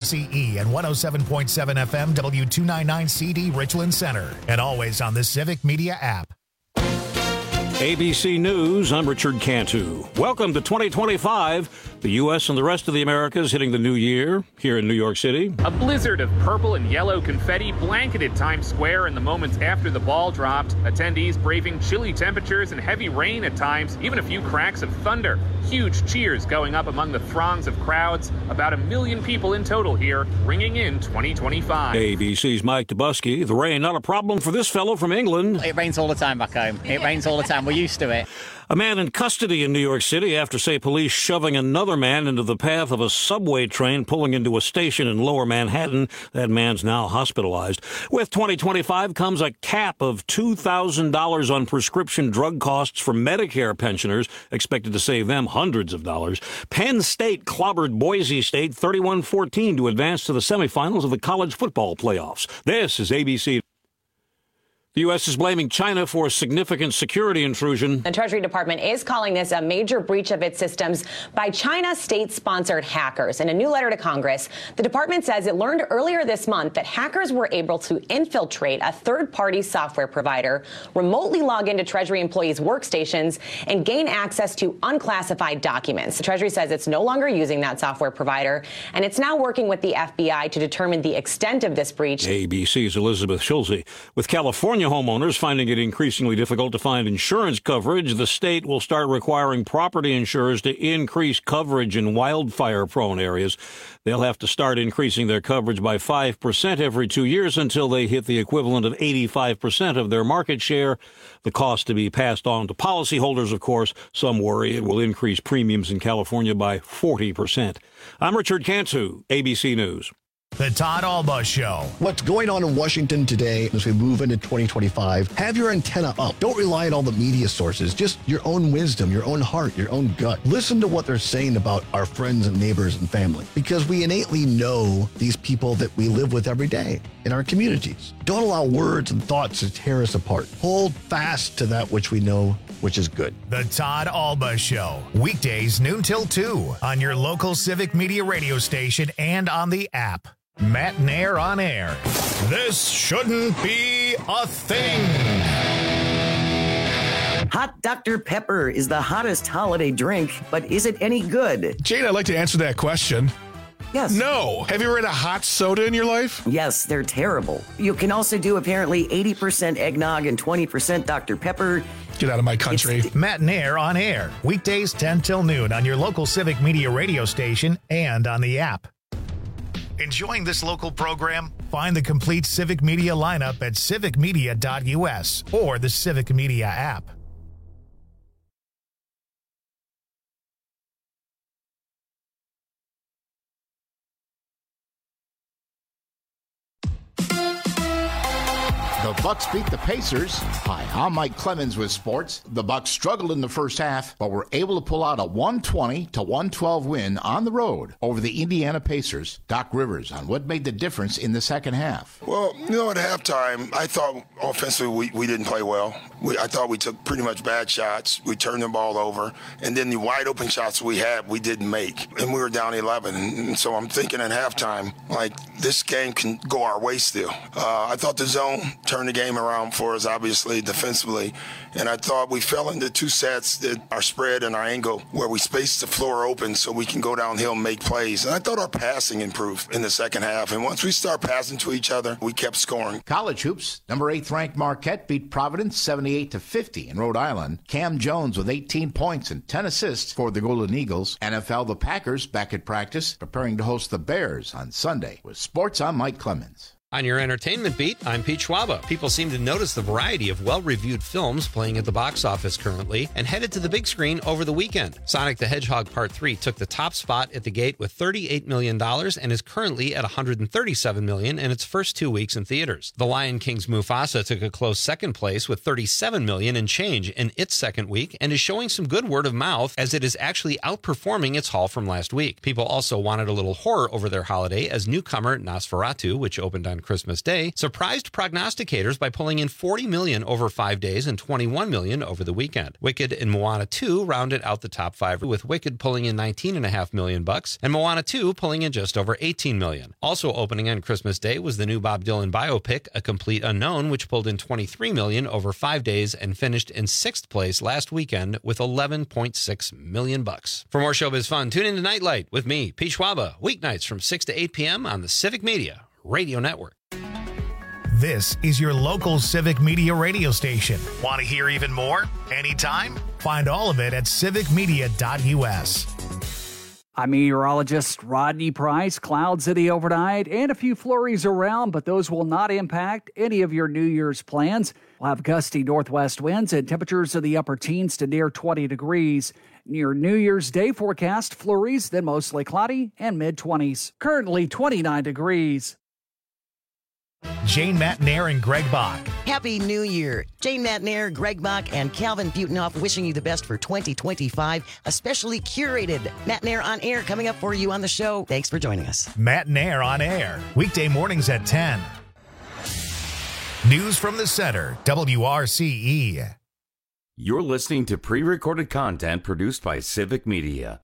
KCE and 107.7 FM W299CD Richland Center. And always on the Civic Media app. ABC News, I'm Richard Cantu. Welcome to 2025. The U.S. and the rest of the Americas hitting the new year here in New York City. A blizzard of purple and yellow confetti blanketed Times Square in the moments after the ball dropped. Attendees braving chilly temperatures and heavy rain at times, even a few cracks of thunder. Huge cheers going up among the throngs of crowds. About 1 million people in total here, ringing in 2025. ABC's Mike Dubusky. The rain, not a problem for this fellow from England. It rains all the time back home. It rains all the time. We're used to it. A man in custody in New York City after, say, police shoving another man into the path of a subway train pulling into a station in Lower Manhattan. That man's now hospitalized. With 2025 comes a cap of $2,000 on prescription drug costs for Medicare pensioners, expected to save them hundreds of dollars. Penn State clobbered Boise State 31-14 to advance to the semifinals of the college football playoffs. This is ABC. The U.S. is blaming China for a significant security intrusion. The Treasury Department is calling this a major breach of its systems by China state-sponsored hackers. In a new letter to Congress, the department says it learned earlier this month that hackers were able to infiltrate a third-party software provider, remotely log into Treasury employees' workstations, and gain access to unclassified documents. The Treasury says it's no longer using that software provider, and it's now working with the FBI to determine the extent of this breach. ABC's Elizabeth Schulze. With California homeowners finding it increasingly difficult to find insurance coverage, the state will start requiring property insurers to increase coverage in wildfire-prone areas. They'll have to start increasing their coverage by 5% every 2 years until they hit the equivalent of 85% of their market share. The cost to be passed on to policyholders, of course. Some worry it will increase premiums in California by 40%. I'm Richard Cantu, ABC News. The Todd Alba Show. What's going on in Washington today as we move into 2025? Have your antenna up. Don't rely on all the media sources. Just your own wisdom, your own heart, your own gut. Listen to what they're saying about our friends and neighbors and family, because we innately know these people that we live with every day in our communities. Don't allow words and thoughts to tear us apart. Hold fast to that which we know, which is good. The Todd Alba Show. Weekdays noon till 2 on your local Civic Media radio station and on the app. Matt Nair on air. This shouldn't be a thing. Hot Dr. Pepper is the hottest holiday drink, but is it any good? Jane, I'd like to answer that question. Yes. No. Have you ever had a hot soda in your life? Yes, they're terrible. You can also do apparently 80% eggnog and 20% Dr. Pepper. Get out of my country. Matt Nair on air. Weekdays 10 till noon on your local Civic Media radio station and on the app. Enjoying this local program? Find the complete Civic Media lineup at civicmedia.us or the Civic Media app. The Bucks beat the Pacers. Hi, I'm Mike Clemens with sports. The Bucks struggled in the first half, but were able to pull out a 120-112 win on the road over the Indiana Pacers. Doc Rivers on what made the difference in the second half. Well, at halftime, I thought offensively we didn't play well. I thought we took pretty much bad shots. We turned the ball over, and then the wide open shots we had, we didn't make. And we were down 11, and so I'm thinking at halftime, this game can go our way still. I thought the zone turned the game around for us, obviously, defensively. And I thought we fell into two sets, that our spread and our angle, where we spaced the floor open so we can go downhill and make plays. And I thought our passing improved in the second half. And once we start passing to each other, we kept scoring. College hoops, number 8th ranked Marquette beat Providence 78-50 in Rhode Island. Cam Jones with 18 points and 10 assists for the Golden Eagles. NFL, the Packers back at practice, preparing to host the Bears on Sunday. With sports, I'm Mike Clemens. On your entertainment beat, I'm Pete Schwaba. People seem to notice the variety of well-reviewed films playing at the box office currently and headed to the big screen over the weekend. Sonic the Hedgehog Part 3 took the top spot at the gate with $38 million and is currently at $137 million in its first 2 weeks in theaters. The Lion King's Mufasa took a close second place with $37 million and change in its second week and is showing some good word of mouth as it is actually outperforming its haul from last week. People also wanted a little horror over their holiday as newcomer Nosferatu, which opened on on Christmas Day, surprised prognosticators by pulling in $40 million over 5 days and $21 million over the weekend. Wicked and Moana 2 rounded out the top 5, with Wicked pulling in $19.5 million and Moana 2 pulling in just over $18 million. Also opening on Christmas Day was the new Bob Dylan biopic, A Complete Unknown, which pulled in $23 million over 5 days and finished in 6th place last weekend with $11.6 million. For more showbiz fun, tune in to Nightlight with me, Pete Schwaba, weeknights from 6 to 8 p.m. on the Civic Media Radio Network. This is your local Civic Media radio station. Want to hear even more? Anytime? Find all of it at civicmedia.us. I'm meteorologist Rodney Price. Clouds city overnight and a few flurries around, but those will not impact any of your New Year's plans. We'll have gusty northwest winds and temperatures in the upper teens to near 20 degrees. Near New Year's Day forecast, flurries, then mostly cloudy and mid-20s. Currently 29 degrees. Jane Matnair and Greg Bach. Happy New Year. Jane Matnair, Greg Bach, and Calvin Butenhoff wishing you the best for 2025. A specially curated Matnair on Air coming up for you on the show. Thanks for joining us. Matnair on Air, weekday mornings at 10. News from the Center, WRCE. You're listening to pre-recorded content produced by Civic Media.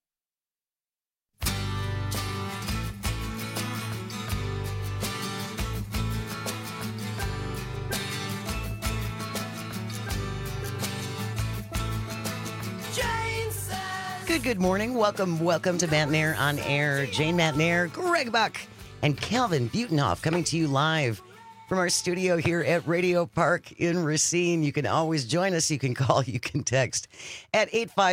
Good morning. Welcome to Matnair on Air. Jane Matnair, Greg Buck, and Calvin Butenhoff coming to you live from our studio here at Radio Park in Racine. You can always join us. You can call, you can text at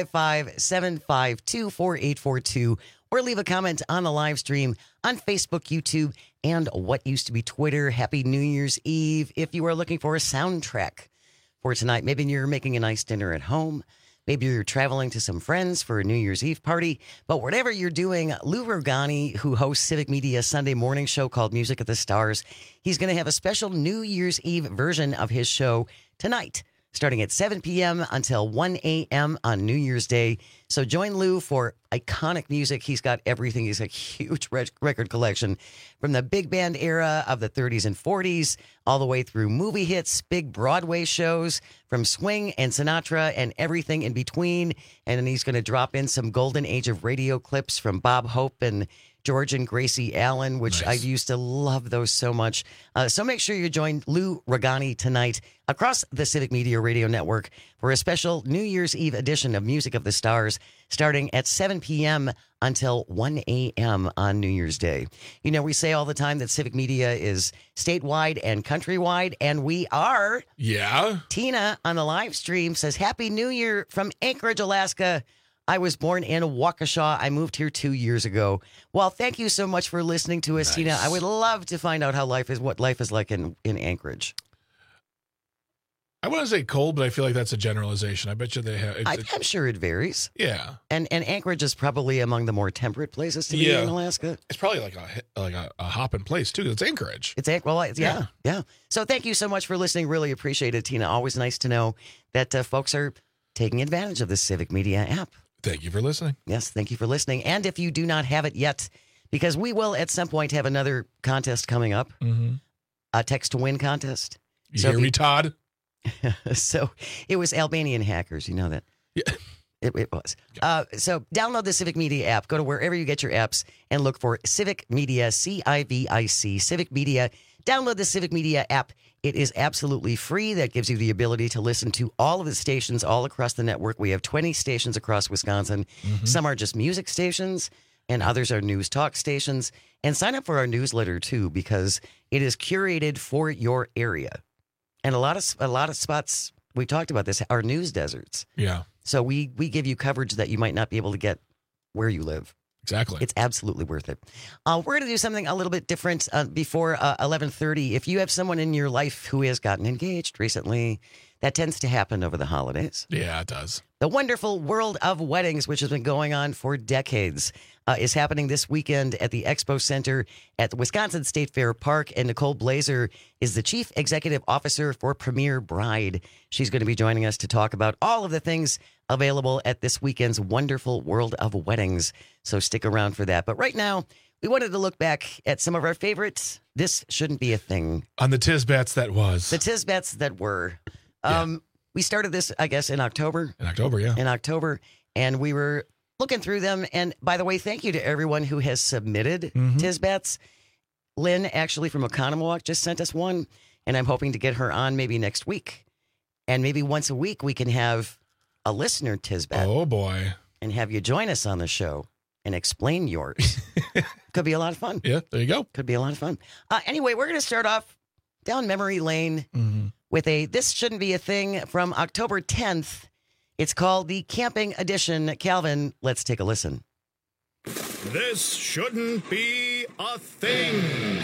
855-752-4842 or leave a comment on the live stream on Facebook, YouTube, and what used to be Twitter. Happy New Year's Eve. If you are looking for a soundtrack for tonight, maybe you're making a nice dinner at home. Maybe you're traveling to some friends for a New Year's Eve party. But whatever you're doing, Lou Rogani, who hosts Civic Media's Sunday morning show called Music of the Stars, he's going to have a special New Year's Eve version of his show tonight, starting at 7 p.m. until 1 a.m. on New Year's Day. So join Lou for iconic music. He's got everything. He's a huge record collection from the big band era of the 30s and 40s, all the way through movie hits, big Broadway shows, from swing and Sinatra and everything in between. And then he's going to drop in some golden age of radio clips from Bob Hope and George and Gracie Allen, which I used to love those so much. So make sure you join Lou Rogani tonight across the Civic Media Radio Network for a special New Year's Eve edition of Music of the Stars, starting at 7 p.m. until 1 a.m. on New Year's Day. You know, we say all the time that Civic Media is statewide and countrywide, and we are. Yeah. Tina on the live stream says, Happy New Year from Anchorage, Alaska. I was born in Waukesha. I moved here 2 years ago. Well, thank you so much for listening to us, Tina. I would love to find out what life is like in Anchorage. I want to say cold, but I feel like that's a generalization. I bet you they have. I'm sure it varies. Yeah. And Anchorage is probably among the more temperate places to be in Alaska. It's probably like a hopping place, too. It's Anchorage. Yeah. So thank you so much for listening. Really appreciate it, Tina. Always nice to know that folks are taking advantage of the Civic Media app. Thank you for listening. Yes, thank you for listening. And if you do not have it yet, because we will at some point have another contest coming up, a text to win contest. You hear me, Todd? So it was Albanian hackers. You know that? Yeah. It was. So download the Civic Media app. Go to wherever you get your apps and look for Civic Media, CIVIC, Civic Media. Download the Civic Media app. It is absolutely free. That gives you the ability to listen to all of the stations all across the network. We have 20 stations across Wisconsin. Some are just music stations, and others are news talk stations. And sign up for our newsletter, too, because it is curated for your area. And a lot of spots, we talked about this, are news deserts. Yeah. So we give you coverage that you might not be able to get where you live. Exactly. It's absolutely worth it. We're going to do something a little bit different before 11:30. If you have someone in your life who has gotten engaged recently, that tends to happen over the holidays. Yeah, it does. The wonderful world of weddings, which has been going on for decades, is happening this weekend at the Expo Center at the Wisconsin State Fair Park. And Nicole Blazer is the Chief Executive Officer for Premier Bride. She's going to be joining us to talk about all of the things available at this weekend's wonderful world of weddings. So stick around for that. But right now, we wanted to look back at some of our favorites. This shouldn't be a thing. On the Tisbets that was. The Tisbets that were. We started this, I guess, in October. In October, yeah. In October. And we were looking through them. And by the way, thank you to everyone who has submitted Tisbets. Lynn, actually from Oconomowoc, just sent us one. And I'm hoping to get her on maybe next week. And maybe once a week we can have a listener Tisbet. Oh, boy. And have you join us on the show and explain yours. Could be a lot of fun. Yeah, there you go. Could be a lot of fun. Anyway, we're going to start off down memory lane with a This Shouldn't Be a Thing from October 10th. It's called the Camping Edition. Calvin, let's take a listen. This shouldn't be a thing.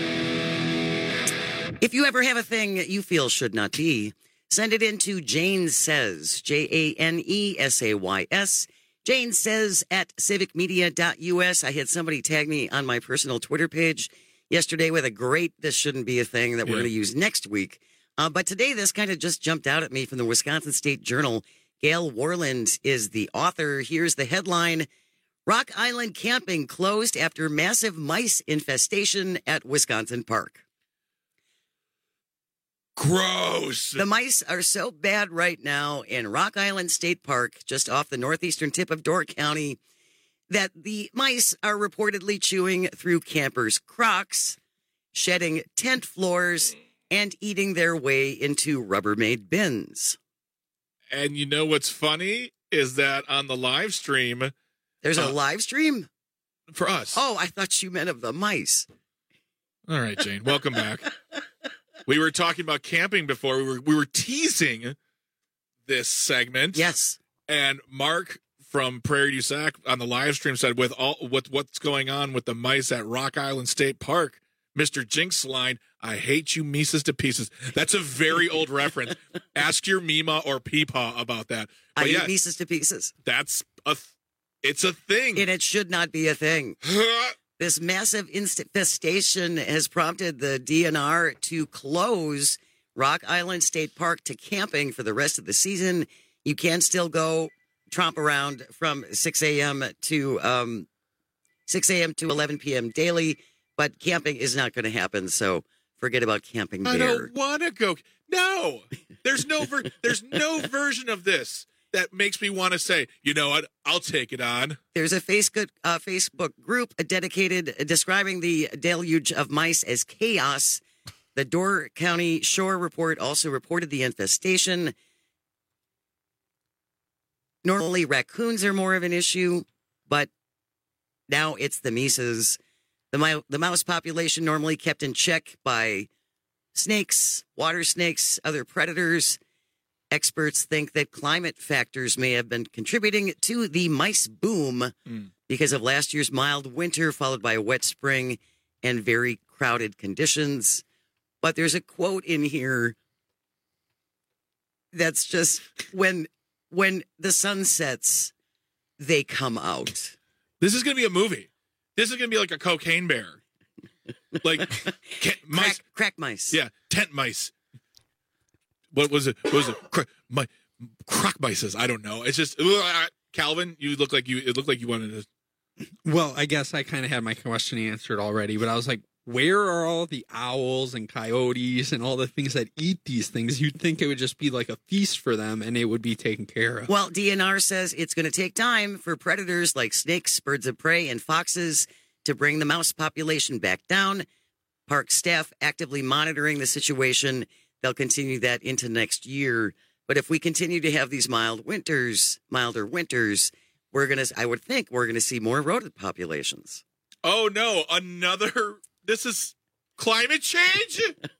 If you ever have a thing you feel should not be, send it in to Jane Says, JaneSays, Jane Says at civicmedia.us. I had somebody tag me on my personal Twitter page yesterday with a great This Shouldn't Be a Thing that we're going to use next week. But today, this kind of just jumped out at me from the Wisconsin State Journal. Gail Warland is the author. Here's the headline. Rock Island camping closed after massive mice infestation at Wisconsin Park. Gross. The mice are so bad right now in Rock Island State Park, just off the northeastern tip of Door County, that the mice are reportedly chewing through campers' Crocs, shedding tent floors, and eating their way into Rubbermaid bins. And you know what's funny is that on the live stream... There's a live stream? For us. Oh, I thought you meant of the mice. All right, Jane. Welcome back. We were talking about camping before. We were teasing this segment. Yes. And Mark from Prairie du Sac on the live stream said, with what's going on with the mice at Rock Island State Park, Mr. Jinx line, I hate you Mises to pieces. That's a very old reference. Ask your Mima or Peepaw about that. But I hate Mises to pieces. It's a thing. And it should not be a thing. This massive infestation has prompted the DNR to close Rock Island State Park to camping for the rest of the season. You can still go tromp around from 6 a.m. to 11 p.m. daily, but camping is not going to happen. So forget about camping there. I don't want to go. No, there's no version of this that makes me want to say, you know what, I'll take it on. There's a Facebook group dedicated describing the deluge of mice as chaos. The Door County Shore Report also reported the infestation. Normally, raccoons are more of an issue, but now it's the Mises. The mouse population normally kept in check by snakes, water snakes, other predators. Experts think that climate factors may have been contributing to the mice boom because of last year's mild winter followed by a wet spring and very crowded conditions. But there's a quote in here that's just when the sun sets, they come out. This is going to be a movie. This is going to be like a cocaine bear. Like mice. Crack mice. Yeah, tent mice. What was it? Croc mices. I don't know. It's just Calvin. It looked like you wanted to. Well, I guess I kind of had my question answered already, but I was like, where are all the owls and coyotes and all the things that eat these things? You'd think it would just be like a feast for them and it would be taken care of. Well, DNR says it's going to take time for predators like snakes, birds of prey, and foxes to bring the mouse population back down. Park staff actively monitoring the situation. They'll continue that into next year. But if we continue to have these milder winters, I would think we're going to see more rodent populations. Oh, no. This is climate change?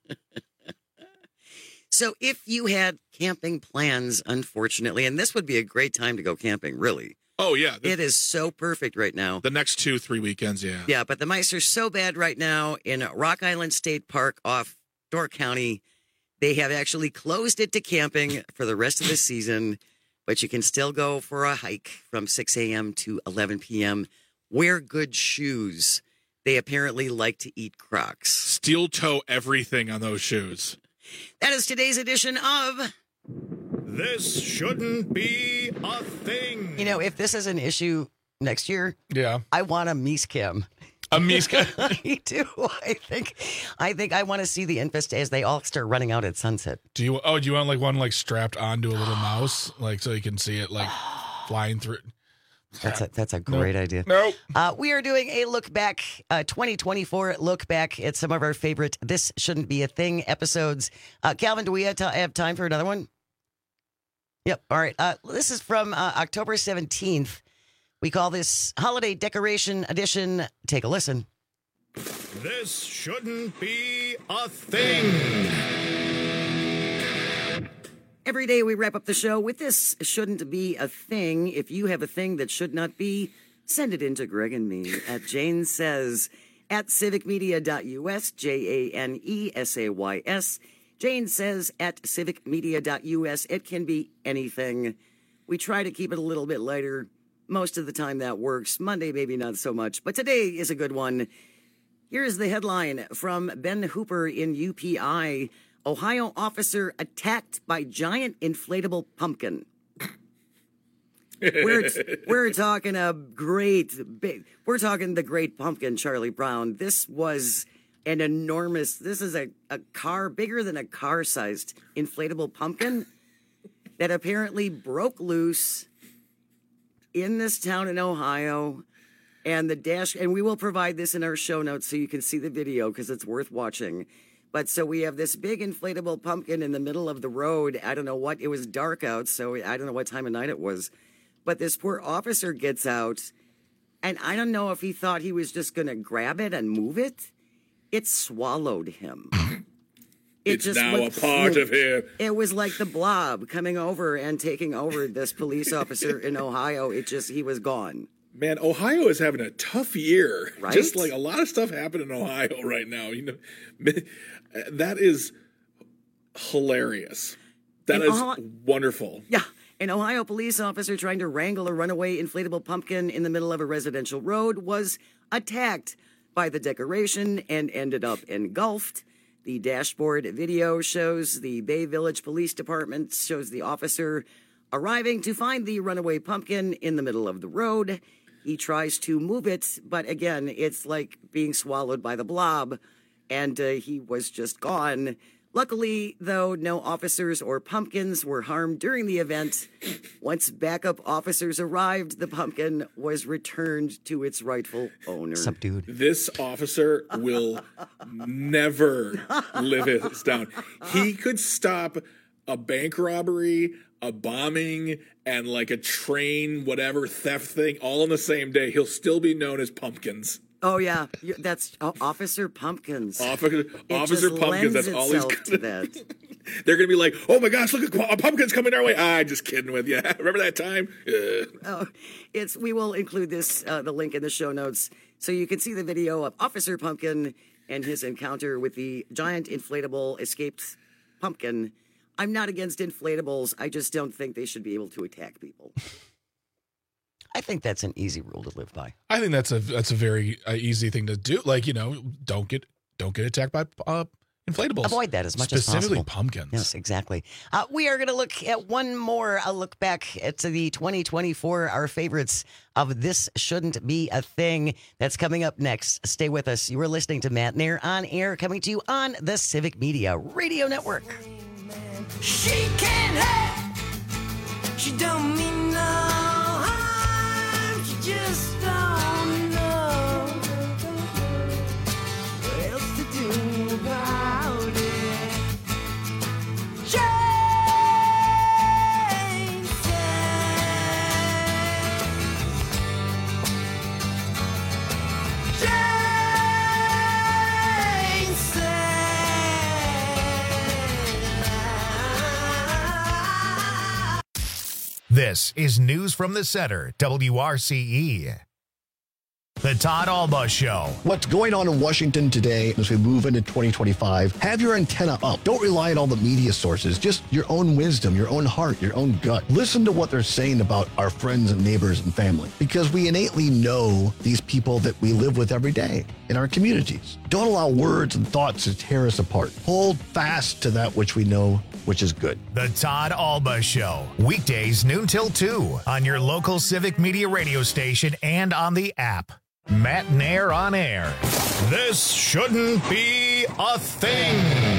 So if you had camping plans, unfortunately, and this would be a great time to go camping, really. Oh, yeah. It is so perfect right now. The next 2-3 weekends, yeah. Yeah, but the mice are so bad right now in Rock Island State Park off Door County. They have actually closed it to camping for the rest of the season, but you can still go for a hike from 6 a.m. to 11 p.m. Wear good shoes. They apparently like to eat Crocs. Steel toe everything on those shoes. That is today's edition of... This shouldn't be a thing. You know, if this is an issue next year, yeah, I want a Meese Cam. A Miska. Me too. I think I want to see the Infest as they all start running out at sunset. Do you want like one like strapped onto a little mouse, like so you can see it like flying through? That's a great idea. Nope. We are doing a look back, 2024 look back at some of our favorite This Shouldn't Be a Thing episodes. Calvin, do we have time for another one? Yep. All right. This is from October 17th. We call this Holiday Decoration Edition. Take a listen. This shouldn't be a thing. Every day we wrap up the show with This Shouldn't Be a Thing. If you have a thing that should not be, send it in to Greg and me at Jane Says at civicmedia.us, JANESAYS. Jane Says at civicmedia.us. It can be anything. We try to keep it a little bit lighter. Most of the time that works. Monday, maybe not so much. But today is a good one. Here's the headline from Ben Hooper in UPI. Ohio officer attacked by giant inflatable pumpkin. We're talking we're talking the great pumpkin, Charlie Brown. This was an enormous, this is a car, bigger than a car-sized inflatable pumpkin that apparently broke loose in this town in Ohio. And and we will provide this in our show notes so you can see the video because it's worth watching. But so we have this big inflatable pumpkin in the middle of the road. I don't know what, it was dark out, so I don't know what time of night it was. But this poor officer gets out, and I don't know if he thought he was just going to grab it and move it. It swallowed him. It's now a part of him. It was like the Blob coming over and taking over this police officer in Ohio. He was gone. Man, Ohio is having a tough year. Right? Just like a lot of stuff happened in Ohio right now. You know, that is hilarious. That is wonderful. Yeah. An Ohio police officer trying to wrangle a runaway inflatable pumpkin in the middle of a residential road was attacked by the decoration and ended up engulfed. The dashboard video shows the Bay Village Police Department, shows the officer arriving to find the runaway pumpkin in the middle of the road. He tries to move it, but again, it's like being swallowed by the Blob, and he was just gone. Luckily, though, no officers or pumpkins were harmed during the event. Once backup officers arrived, the pumpkin was returned to its rightful owner. Subdued. This officer will never live this down. He could stop a bank robbery, a bombing, and like a train, whatever, theft thing, all in the same day. He'll still be known as Pumpkins. Oh, yeah. That's Officer Pumpkins. Officer Pumpkins, that's all he's going to that. They're going to be like, oh my gosh, look, a pumpkin's coming our way. Just kidding with you. Remember that time? We will include this, the link in the show notes, so you can see the video of Officer Pumpkin and his encounter with the giant inflatable escaped pumpkin. I'm not against inflatables. I just don't think they should be able to attack people. I think that's an easy rule to live by. I think that's a very easy thing to do. Like, don't get attacked by inflatables. Avoid that as much as possible. Specifically pumpkins. Yes, exactly. We are going to look at one more look back at the 2024, our favorites of This Shouldn't Be a Thing. That's coming up next. Stay with us. You are listening to Matt Nair on air, coming to you on the Civic Media Radio Network. She can't have, she don't mean no harm, she just don't know what else to do about it. Jane This is News from the Center, WRCE. The Todd Alba Show. What's going on in Washington today as we move into 2025? Have your antenna up. Don't rely on all the media sources. Just your own wisdom, your own heart, your own gut. Listen to what they're saying about our friends and neighbors and family, because we innately know these people that we live with every day in our communities. Don't allow words and thoughts to tear us apart. Hold fast to that which we know, which is good. The Todd Alba Show. Weekdays noon till 2 on your local Civic Media radio station and on the app. Matt Nair on air. This shouldn't be a thing.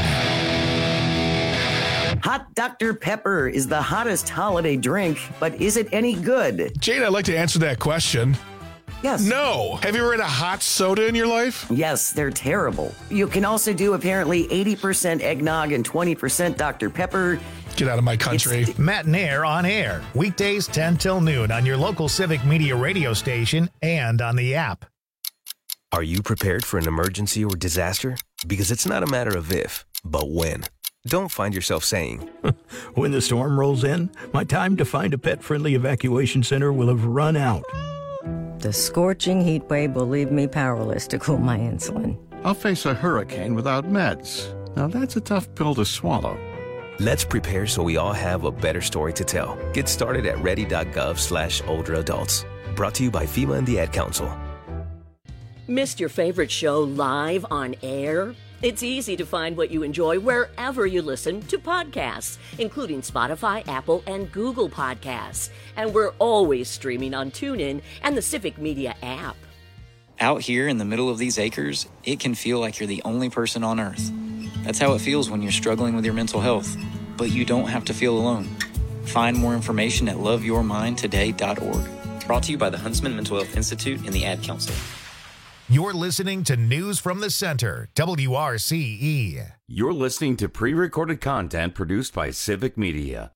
Hot Dr. Pepper is the hottest holiday drink, but is it any good? Jane, I'd like to answer that question. Yes. No. Have you ever had a hot soda in your life? Yes, they're terrible. You can also do apparently 80% eggnog and 20% Dr. Pepper. Get out of my country. Matt Nair on air. Weekdays 10 till noon on your local Civic Media radio station and on the app. Are you prepared for an emergency or disaster? Because it's not a matter of if, but when. Don't find yourself saying, when the storm rolls in, my time to find a pet-friendly evacuation center will have run out. The scorching heat wave will leave me powerless to cool my insulin. I'll face a hurricane without meds. Now that's a tough pill to swallow. Let's prepare so we all have a better story to tell. Get started at ready.gov/older adults. Brought to you by FEMA and the Ad Council. Missed your favorite show live on air? It's easy to find what you enjoy wherever you listen to podcasts, including Spotify, Apple, and Google Podcasts. And we're always streaming on TuneIn and the Civic Media app. Out here in the middle of these acres, it can feel like you're the only person on Earth. That's how it feels when you're struggling with your mental health. But you don't have to feel alone. Find more information at loveyourmindtoday.org. Brought to you by the Huntsman Mental Health Institute and the Ad Council. You're listening to News from the Center, WRCE. You're listening to pre-recorded content produced by Civic Media.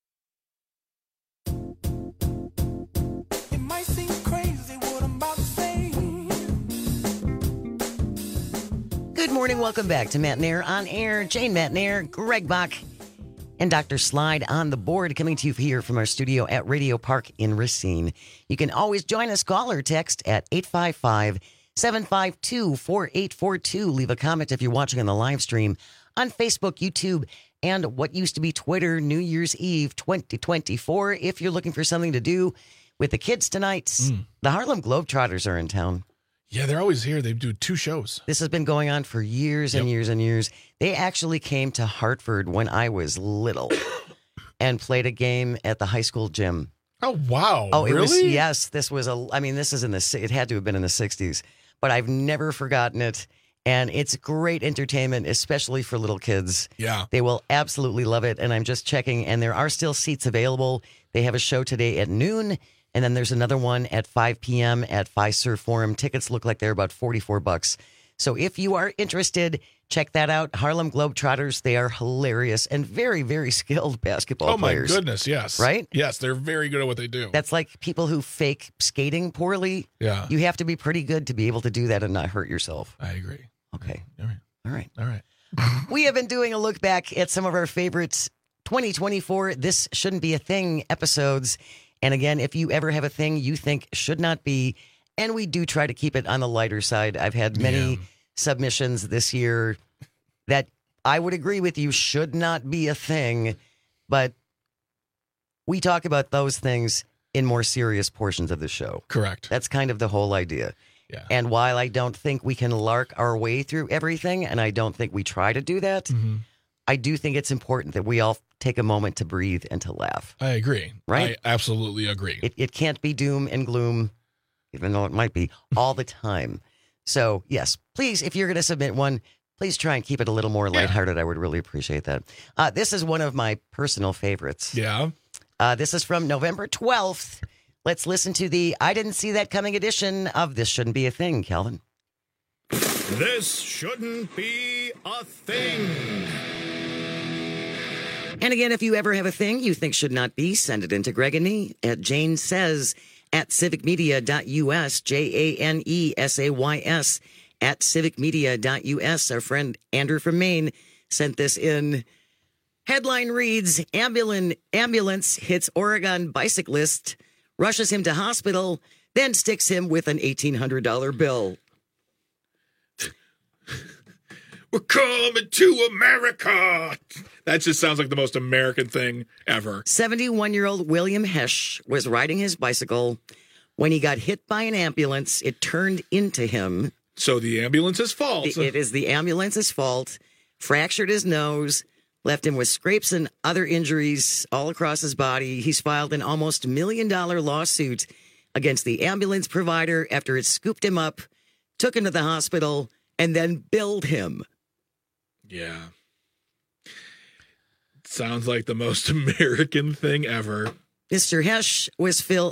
It might seem crazy what I'm about to say. Good morning. Welcome back to Matt Nair on air. Jane Matt Nair, Greg Bach, and Dr. Slide on the board, coming to you here from our studio at Radio Park in Racine. You can always join us. Call or text at 855-752-4842. Leave a comment if you're watching on the live stream on Facebook, YouTube, and what used to be Twitter, New Year's Eve 2024. If you're looking for something to do with the kids tonight, the Harlem Globetrotters are in town. Yeah, they're always here. They do 2 shows. This has been going on for years and years and years. They actually came to Hartford when I was little and played a game at the high school gym. Oh, wow. Oh, it really? was, yes. This was this is it had to have been in the 60s, but I've never forgotten it. And it's great entertainment, especially for little kids. Yeah. They will absolutely love it. And I'm just checking, and there are still seats available. They have a show today at noon. And then there's another one at 5 p.m. at Fiserv Forum. Tickets look like they're about $44. So if you are interested, check that out. Harlem Globetrotters, they are hilarious and very, very skilled basketball players. Oh, my goodness, yes. Right? Yes, they're very good at what they do. That's like people who fake skating poorly. Yeah. You have to be pretty good to be able to do that and not hurt yourself. I agree. Okay. All right. We have been doing a look back at some of our favorites 2024 This Shouldn't Be a Thing episodes. And again, if you ever have a thing you think should not be, and we do try to keep it on the lighter side. I've had many submissions this year that I would agree with you should not be a thing, but we talk about those things in more serious portions of the show. Correct. That's kind of the whole idea. Yeah. And while I don't think we can lark our way through everything, and I don't think we try to do that, I do think it's important that we all take a moment to breathe and to laugh. I agree. Right? I absolutely agree. It can't be doom and gloom, even though it might be, all the time. So, yes, please, if you're going to submit one, please try and keep it a little more lighthearted. I would really appreciate that. This is one of my personal favorites. Yeah. This is from November 12th. Let's listen to the I Didn't See That Coming edition of This Shouldn't Be a Thing, Calvin. This shouldn't be a thing. And again, if you ever have a thing you think should not be, send it in to Greg and me at Jane Says at civicmedia.us, JANESAYS at civicmedia.us. Our friend Andrew from Maine sent this in. Headline reads, ambulance hits Oregon bicyclist, rushes him to hospital, then sticks him with an $1,800 bill. We're coming to America. That just sounds like the most American thing ever. 71-year-old William Hesh was riding his bicycle. When he got hit by an ambulance, it turned into him. So the ambulance's fault. It is the ambulance's fault. Fractured his nose, left him with scrapes and other injuries all across his body. He's filed an almost $1 million lawsuit against the ambulance provider after it scooped him up, took him to the hospital, and then billed him. Yeah. Sounds like the most American thing ever. Mr. Hesh was billed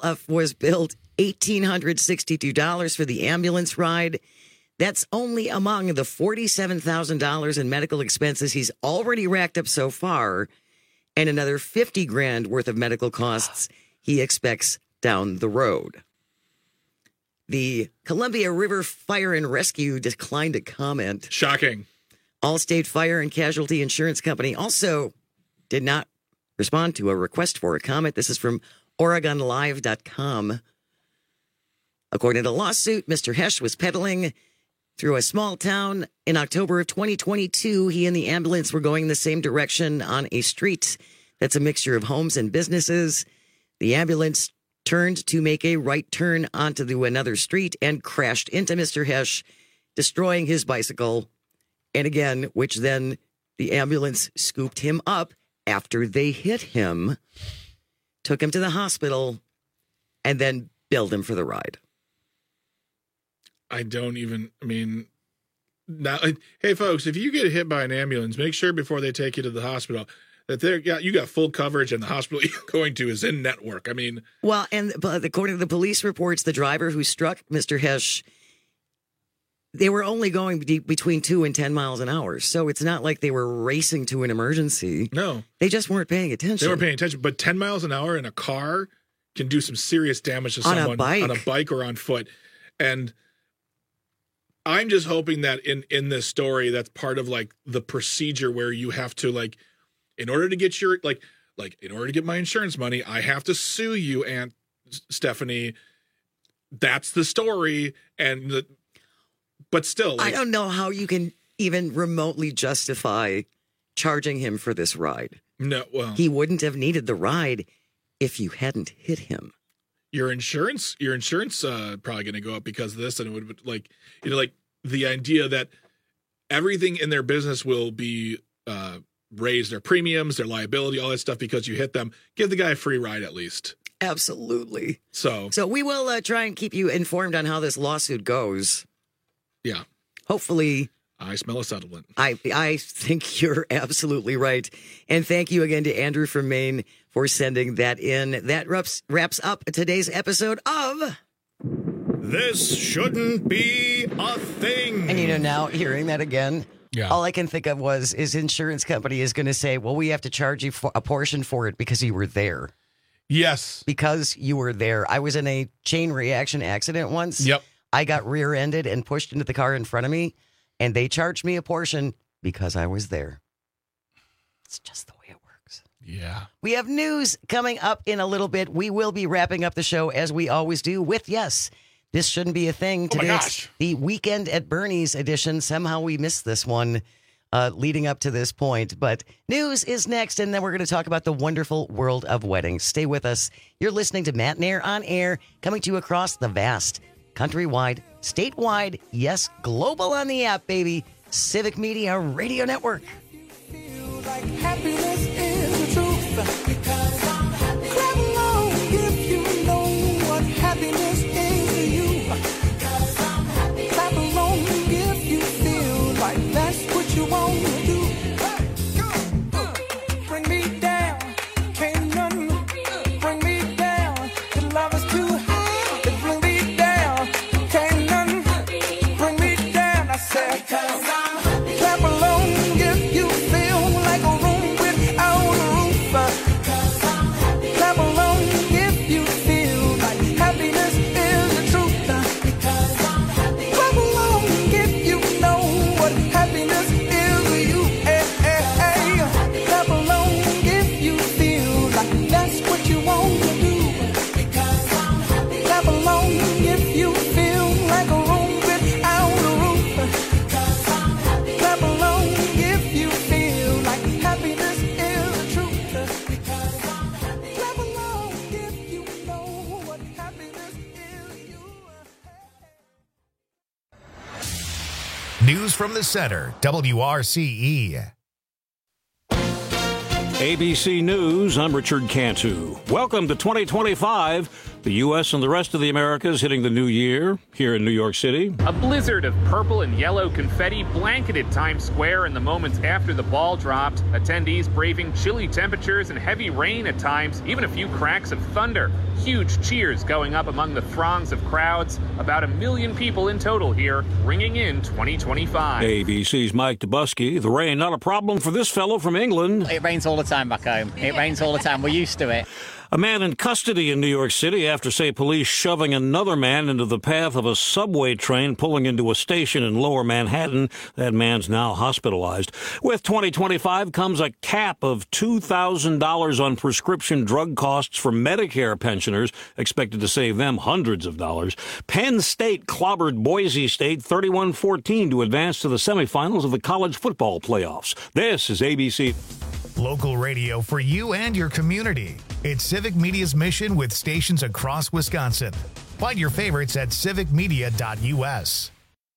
$1,862 for the ambulance ride. That's only among the $47,000 in medical expenses he's already racked up so far, and another $50,000 worth of medical costs he expects down the road. The Columbia River Fire and Rescue declined to comment. Shocking. Allstate Fire and Casualty Insurance Company also did not respond to a request for a comment. This is from OregonLive.com. According to the lawsuit, Mr. Hesh was pedaling through a small town in October of 2022. He and the ambulance were going the same direction on a street that's a mixture of homes and businesses. The ambulance turned to make a right turn onto another street and crashed into Mr. Hesh, destroying his bicycle. And again, which then the ambulance scooped him up after they hit him, took him to the hospital, and then billed him for the ride. Now, hey folks, if you get hit by an ambulance, make sure before they take you to the hospital that you got full coverage and the hospital you're going to is in network. Well, but according to the police reports, the driver who struck Mr. Hesh, they were only going between 2 and 10 miles an hour. So it's not like they were racing to an emergency. No. They just weren't paying attention. They weren't paying attention, but 10 miles an hour in a car can do some serious damage to someone on a bike or on foot. And I'm just hoping that in this story, that's part of like the procedure where you have to like, in order to get your in order to get my insurance money, I have to sue you, Aunt Stephanie. That's the story, but still, I don't know how you can even remotely justify charging him for this ride. No, well, he wouldn't have needed the ride if you hadn't hit him. Your insurance probably going to go up because of this, and it would like the idea that everything in their business will be raise their premiums, their liability, all that stuff because you hit them. Give the guy a free ride at least. Absolutely. So we will try and keep you informed on how this lawsuit goes. Yeah. Hopefully. I smell a settlement. I think you're absolutely right. And thank you again to Andrew from Maine for sending that in. That wraps up today's episode of This Shouldn't Be a Thing. And now hearing that again, yeah. All I can think of was his insurance company is going to say, well, we have to charge you for a portion for it because you were there. Yes. Because you were there. I was in a chain reaction accident once. Yep. I got rear-ended and pushed into the car in front of me, and they charged me a portion because I was there. It's just the way it works. Yeah. We have news coming up in a little bit. We will be wrapping up the show as we always do with, yes, this shouldn't be a thing. Today, it's the Weekend at Bernie's edition. Somehow we missed this one leading up to this point. But news is next, and then we're going to talk about the wonderful world of weddings. Stay with us. You're listening to Matt and Air on Air, coming to you across the vast, countrywide, statewide, yes, global on the app, baby, Civic Media Radio Network. Like happiness is the truth. Because I'm happy. Clap along if you know what happiness is to you. Because I'm happy. Clap along if you feel like that's what you want to do. Hey, bring me down. Can't nothing bring me down. The love is too high. It bring me down. Can't nothing bring me down. I said, because I'm happy. Clap along if you feel like a room without a roof. Because I'm happy. Clap along if you feel like happiness is the truth. Because I'm happy. Clap along if you know what happiness is to you. Hey, hey, hey. Clap along if you feel like that's what you want to do. Because I'm happy. Clap along if you feel like a room without a roof. Because I'm happy. Clap along if you feel like happiness is the truth. Because I'm happy. Clap along if you know what happiness is to you. News from the center, WRCE. ABC News, I'm Richard Cantu. Welcome to 2025. The U.S. and the rest of the Americas hitting the new year here in New York City. A blizzard of purple and yellow confetti blanketed Times Square in the moments after the ball dropped. Attendees braving chilly temperatures and heavy rain at times, even a few cracks of thunder. Huge cheers going up among the throngs of crowds. About 1 million people in total here, ringing in 2025. ABC's Mike Dubusky. The rain, not a problem for this fellow from England. It rains all the time back home. It rains all the time. We're used to it. A man in custody in New York City after state police shoving another man into the path of a subway train pulling into a station in lower Manhattan. That man's now hospitalized. With 2025 comes a cap of $2,000 on prescription drug costs for Medicare pensioners, expected to save them hundreds of dollars. Penn State clobbered Boise State 31-14 to advance to the semifinals of the college football playoffs. This is ABC. Local radio for you and your community. It's Civic Media's mission with stations across Wisconsin. Find your favorites at civicmedia.us.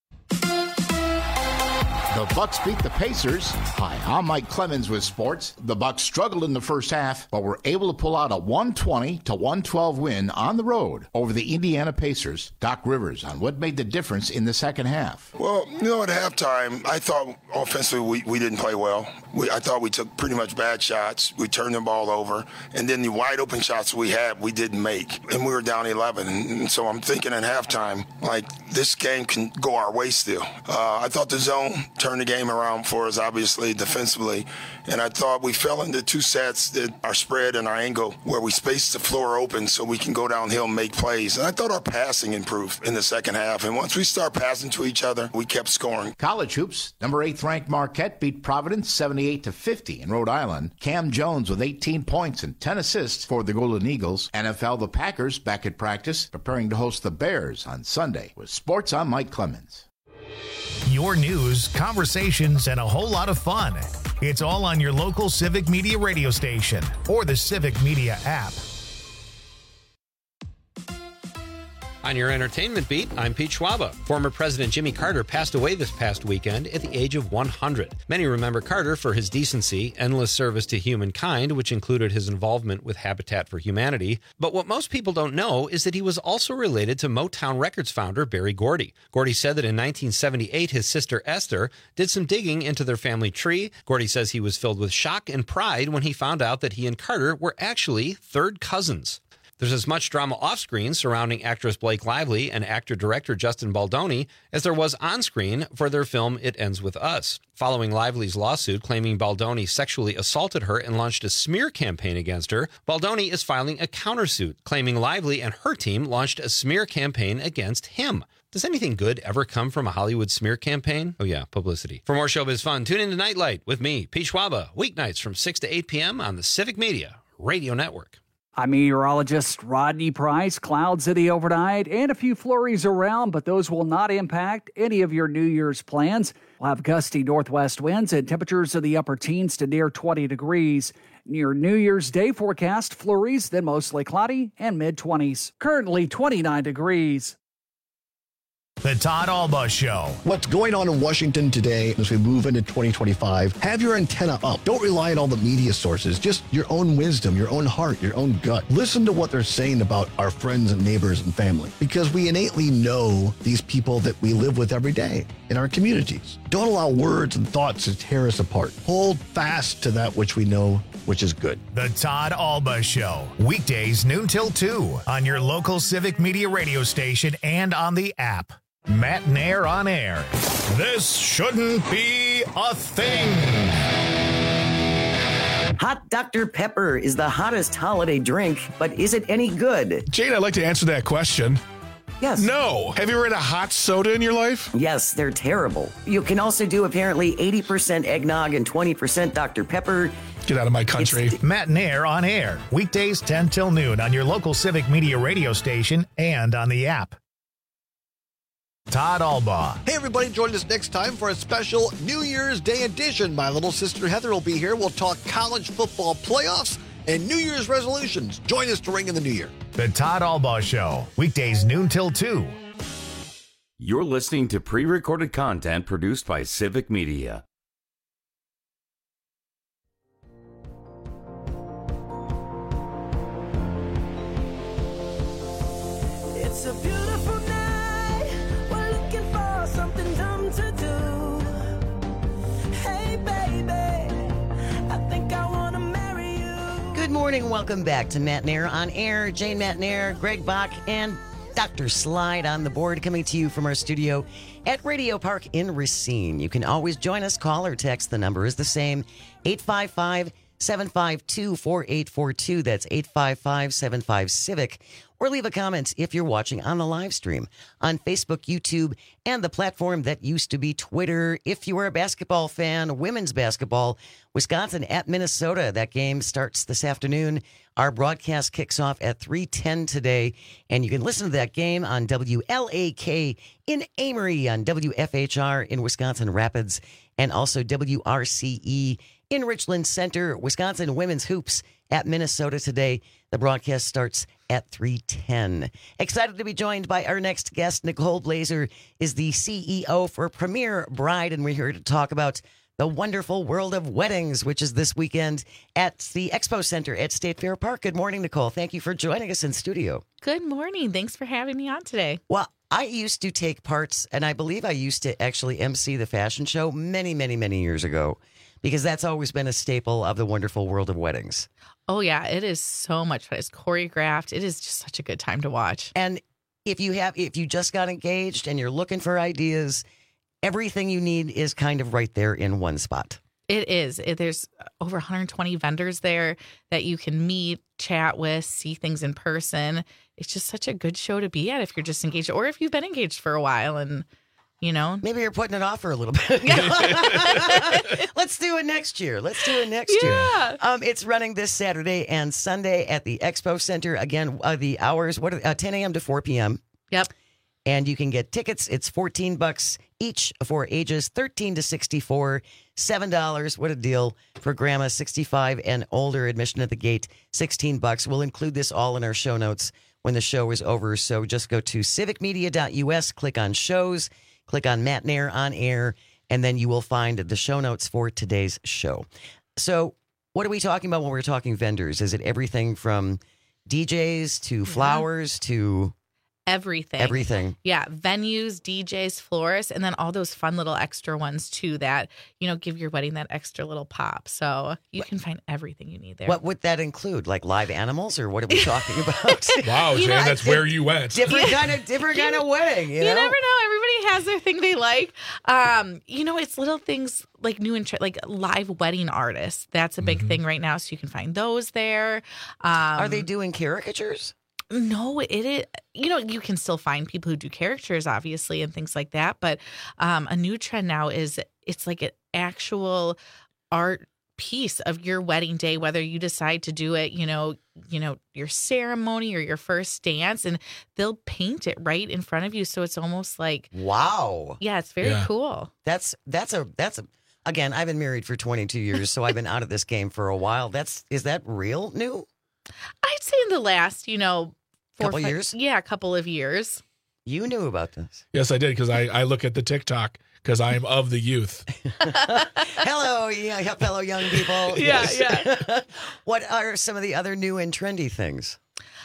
The Bucks beat the Pacers. Hi, I'm Mike Clemens with sports. The Bucks struggled in the first half, but were able to pull out a 120-112 win on the road over the Indiana Pacers. Doc Rivers on what made the difference in the second half. Well, at halftime, I thought offensively we didn't play well. I thought we took pretty much bad shots. We turned the ball over. And then the wide open shots we had, we didn't make. And we were down 11. And so I'm thinking at halftime, this game can go our way still. I thought the zone turned the game around for us, obviously, defensively. And I thought we fell into two sets, that our spread and our angle, where we spaced the floor open so we can go downhill and make plays. And I thought our passing improved in the second half. And once we start passing to each other, we kept scoring. College hoops, number 8th ranked Marquette beat Providence 78-50 in Rhode Island. Cam Jones with 18 points and 10 assists for the Golden Eagles. NFL, the Packers back at practice, preparing to host the Bears on Sunday. With sports, I'm Mike Clemens. Your news, conversations, and a whole lot of fun. It's all on your local Civic Media radio station or the Civic Media app. On your entertainment beat, I'm Pete Schwaba. Former President Jimmy Carter passed away this past weekend at the age of 100. Many remember Carter for his decency, endless service to humankind, which included his involvement with Habitat for Humanity. But what most people don't know is that he was also related to Motown Records founder Berry Gordy. Gordy said that in 1978, his sister Esther did some digging into their family tree. Gordy says he was filled with shock and pride when he found out that he and Carter were actually third cousins. There's as much drama off-screen surrounding actress Blake Lively and actor-director Justin Baldoni as there was on-screen for their film It Ends With Us. Following Lively's lawsuit claiming Baldoni sexually assaulted her and launched a smear campaign against her, Baldoni is filing a countersuit claiming Lively and her team launched a smear campaign against him. Does anything good ever come from a Hollywood smear campaign? Oh yeah, publicity. For more showbiz fun, tune in to Nightlight with me, Pete Schwaba, weeknights from 6 to 8 p.m. on the Civic Media Radio Network. I'm meteorologist Rodney Price. Clouds city overnight and a few flurries around, but those will not impact any of your New Year's plans. We'll have gusty northwest winds and temperatures in the upper teens to near 20 degrees. Near New Year's Day forecast, flurries, then mostly cloudy and mid-20s. Currently 29 degrees. The Todd Alba Show. What's going on in Washington today as we move into 2025? Have your antenna up. Don't rely on all the media sources. Just your own wisdom, your own heart, your own gut. Listen to what they're saying about our friends and neighbors and family, because we innately know these people that we live with every day in our communities. Don't allow words and thoughts to tear us apart. Hold fast to that which we know, which is good. The Todd Alba Show. Weekdays noon till 2 on your local Civic Media radio station and on the app. Matt Nair on air. This shouldn't be a thing. Hot Dr. Pepper is the hottest holiday drink, but is it any good? Jade, I'd like to answer that question. Yes. No. Have you ever had a hot soda in your life? Yes, they're terrible. You can also do apparently 80% eggnog and 20% Dr. Pepper. Get out of my country. Matt Nair on air. Weekdays 10 till noon on your local Civic Media radio station and on the app. Todd Alba. Hey, everybody, join us next time for a special New Year's Day edition. My little sister Heather will be here. We'll talk college football playoffs and New Year's resolutions. Join us to ring in the new year. The Todd Alba Show. Weekdays noon till 2. You're listening to pre-recorded content produced by Civic Media. It's a beautiful night. We're looking for something dumb to do. Hey, baby, I think I want to marry you. Good morning. Welcome back to Matt Nair on Air. Jane Matt Nair, Greg Bach, and Dr. Slide on the board, coming to you from our studio at Radio Park in Racine. You can always join us, call or text. The number is the same, 855-752-4842. That's 855-75-CIVIC. Or leave a comment if you're watching on the live stream on Facebook, YouTube, and the platform that used to be Twitter. If you are a basketball fan, women's basketball, Wisconsin at Minnesota. That game starts this afternoon. Our broadcast kicks off at 3:10 today, and you can listen to that game on WLAK in Amory, on WFHR in Wisconsin Rapids, and also WRCE in Richland Center. Wisconsin women's hoops at Minnesota today. The broadcast starts at 3:10. Excited to be joined by our next guest. Nicole Blazer is the CEO for Premier Bride, and we're here to talk about the wonderful world of weddings, which is this weekend at the Expo Center at State Fair Park. Good morning, Nicole. Thank you for joining us in studio. Good morning. Thanks for having me on today. Well, I used to take parts, and I believe I used to actually MC the fashion show many, many, many years ago, because that's always been a staple of the wonderful world of weddings. Oh, yeah. It is so much fun. It's choreographed. It is just such a good time to watch. And if you just got engaged and you're looking for ideas, everything you need is kind of right there in one spot. It is. There's over 120 vendors there that you can meet, chat with, see things in person. It's just such a good show to be at if you're just engaged, or if you've been engaged for a while and, you know. Maybe you're putting it off for a little bit. Let's do it next year. year. It's running this Saturday and Sunday at the Expo Center. Again, the hours, 10 a.m. to 4 p.m. Yep. And you can get tickets. It's $14 each for ages 13 to 64, $7. What a deal for grandma, 65 and older. Admission at the gate, $16. We'll include this all in our show notes when the show is over. So just go to civicmedia.us, click on shows, click on Matt Nair on air, and then you will find the show notes for today's show. So what are we talking about when we're talking vendors? Is it everything from DJs to flowers to... Everything. Yeah. Venues, DJs, florists, and then all those fun little extra ones too that, give your wedding that extra little pop. So you can find everything you need there. What would that include? Like live animals, or what are we talking about? Wow, Jan, that's where you went. Different kind of wedding. You never know. Everybody has their thing they like. It's little things like new and like live wedding artists. That's a big thing right now. So you can find those there. Are they doing caricatures? No, it is. You can still find people who do caricatures, obviously, and things like that. But a new trend now is it's like an actual art piece of your wedding day, whether you decide to do it, your ceremony or your first dance, and they'll paint it right in front of you. So it's almost like, wow. Yeah, it's very cool. That's again, I've been married for 22 years, so I've been out of this game for a while. Is that real new? I'd say in the last, couple years? Yeah, a couple of years. You knew about this. Yes, I did, because I look at the TikTok because I am of the youth. Hello, fellow young people. Yeah. What are some of the other new and trendy things?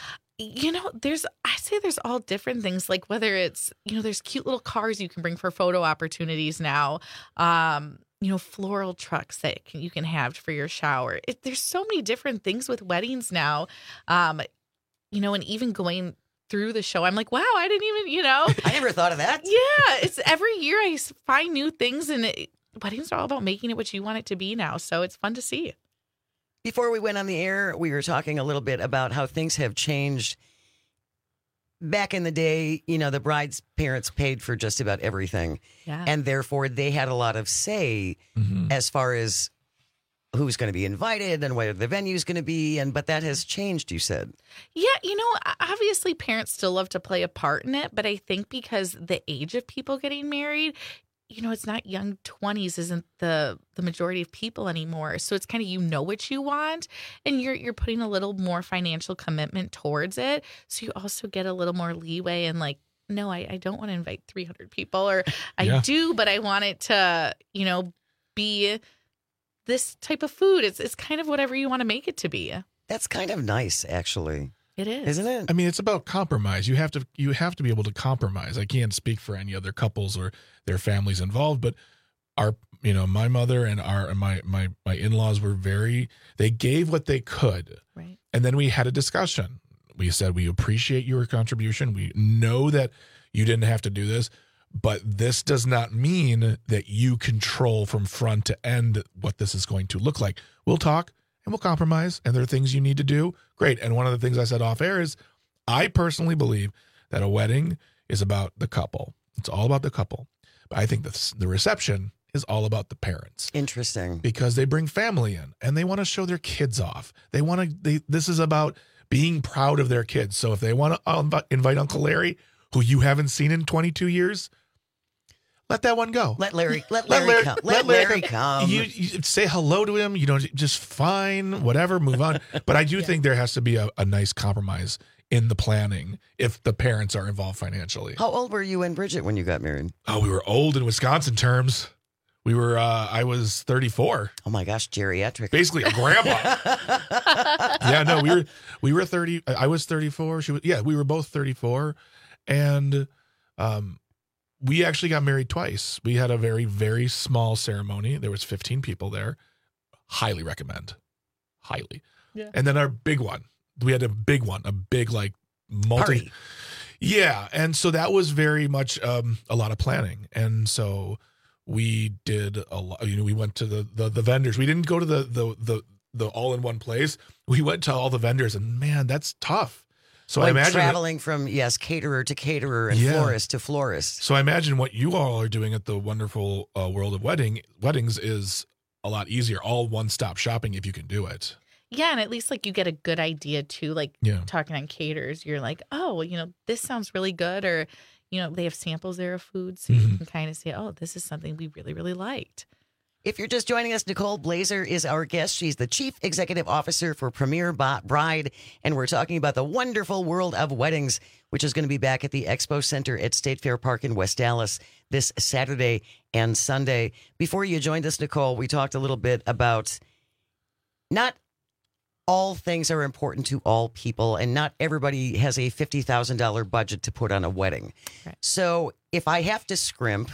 There's all different things, like whether it's, there's cute little cars you can bring for photo opportunities now. Floral trucks that you can have for your shower. There's so many different things with weddings now. And even going through the show, I'm like, wow, I didn't even, I never thought of that. Yeah. It's every year I find new things, and weddings are all about making it what you want it to be now. So it's fun to see. Before we went on the air, we were talking a little bit about how things have changed. Back in the day, the bride's parents paid for just about everything. Yeah. And therefore, they had a lot of say as far as who's going to be invited and where the venue's going to be. But that has changed, you said. Yeah, obviously parents still love to play a part in it. But I think because the age of people getting married, it's not young 20s isn't the majority of people anymore. So it's kind of, what you want, and you're putting a little more financial commitment towards it. So you also get a little more leeway and like, no, I don't want to invite 300 people, or I do, but I want it to, be this type of food. It's kind of whatever you want to make it to be. That's kind of nice, actually. It is. Isn't it? I mean, it's about compromise. You have to be able to compromise. I can't speak for any other couples or their families involved, but my mother and my in-laws were they gave what they could. Right. And then we had a discussion. We said, we appreciate your contribution. We know that you didn't have to do this, but this does not mean that you control from front to end what this is going to look like. We'll talk and we'll compromise, and there are things you need to do. Great. And one of the things I said off air is I personally believe that a wedding is about the couple. It's all about the couple. But I think the reception is all about the parents. Interesting. Because they bring family in and they want to show their kids off. This is about being proud of their kids. So if they want to invite Uncle Larry, who you haven't seen in 22 years, let that one go. Let Larry come. Let Larry come. You say hello to him. Just fine, whatever, move on. But I do think there has to be a nice compromise in the planning if the parents are involved financially. How old were you and Bridget when you got married? Oh, we were old in Wisconsin terms. We were, I was 34. Oh my gosh, geriatric. Basically a grandpa. Yeah, no, we were 30. I was 34. We were both 34. And we actually got married twice. We had a very, very small ceremony. There was 15 people there. Highly recommend. Highly. Yeah. And then our big one. We had a big one, a big party. Yeah. And so that was very much a lot of planning. And so we did a lot. We went to the vendors. We didn't go to the all in one place. We went to all the vendors, and man, that's tough. So I imagine traveling from caterer to caterer and florist to florist. So I imagine what you all are doing at the wonderful world of weddings is a lot easier. All one stop shopping if you can do it. Yeah, and at least you get a good idea too. Talking on caterers, you're like, oh, this sounds really good, or they have samples there of food, so you can kind of say, oh, this is something we really, really liked. If you're just joining us, Nicole Blazer is our guest. She's the Chief Executive Officer for Premier Bride, and we're talking about the wonderful world of weddings, which is going to be back at the Expo Center at State Fair Park in West Dallas this Saturday and Sunday. Before you joined us, Nicole, we talked a little bit about not all things are important to all people, and not everybody has a $50,000 budget to put on a wedding. Right. So if I have to scrimp,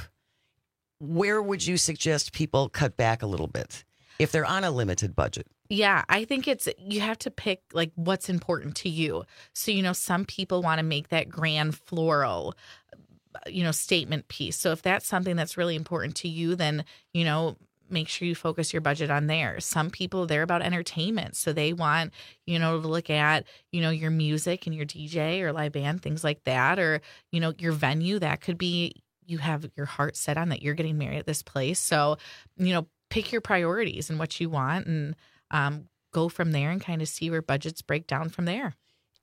where would you suggest people cut back a little bit if they're on a limited budget? Yeah, I think you have to pick what's important to you. So, some people want to make that grand floral, statement piece. So if that's something that's really important to you, then, make sure you focus your budget on there. Some people, they're about entertainment. So they want, to look at, your music and your DJ or live band, things like that, or, your venue. That could be, you have your heart set on that you're getting married at this place. So, pick your priorities and what you want, and go from there and kind of see where budgets break down from there.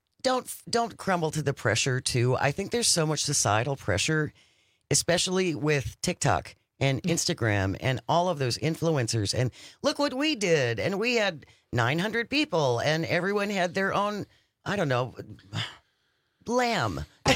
Don't crumble to the pressure too. I think there's so much societal pressure, especially with TikTok and Instagram and all of those influencers. And look what we did. And we had 900 people and everyone had their own, I don't know, lamb. They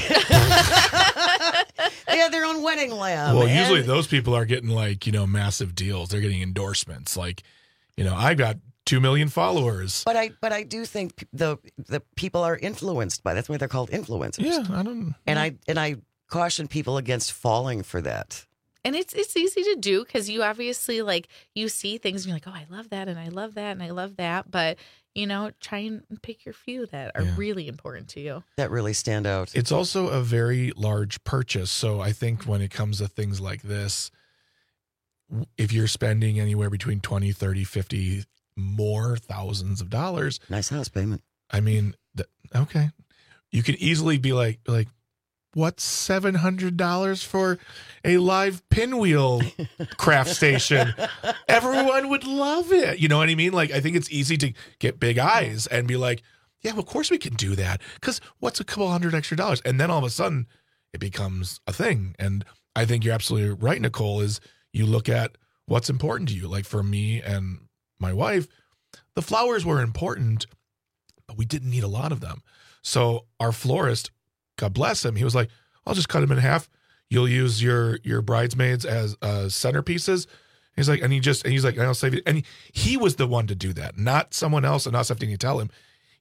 had their own wedding lamb. Well, usually those people are getting massive deals. They're getting endorsements. I got 2 million followers. But I do think the people are influenced by, that's why they're called influencers. Yeah, I don't. And I caution people against falling for that. And it's easy to do because you obviously you see things and you're like, oh, I love that and I love that and I love that. But, try and pick your few that are really important to you. That really stand out. It's also a very large purchase. So I think when it comes to things like this, if you're spending anywhere between 20, 30, 50 more thousands of dollars. Nice house payment. I mean, okay. You can easily be like, what's $700 for a live pinwheel craft station? Everyone would love it. You know what I mean? I think it's easy to get big eyes and be like, yeah, well, of course we can do that. Because what's a couple $100 extra? And then all of a sudden it becomes a thing. And I think you're absolutely right, Nicole, is you look at what's important to you. For me and my wife, the flowers were important, but we didn't need a lot of them. So our florist, God bless him, he was like, I'll just cut them in half. You'll use your bridesmaids as centerpieces. He's like, I'll save it. And he was the one to do that, not someone else and us having to tell him.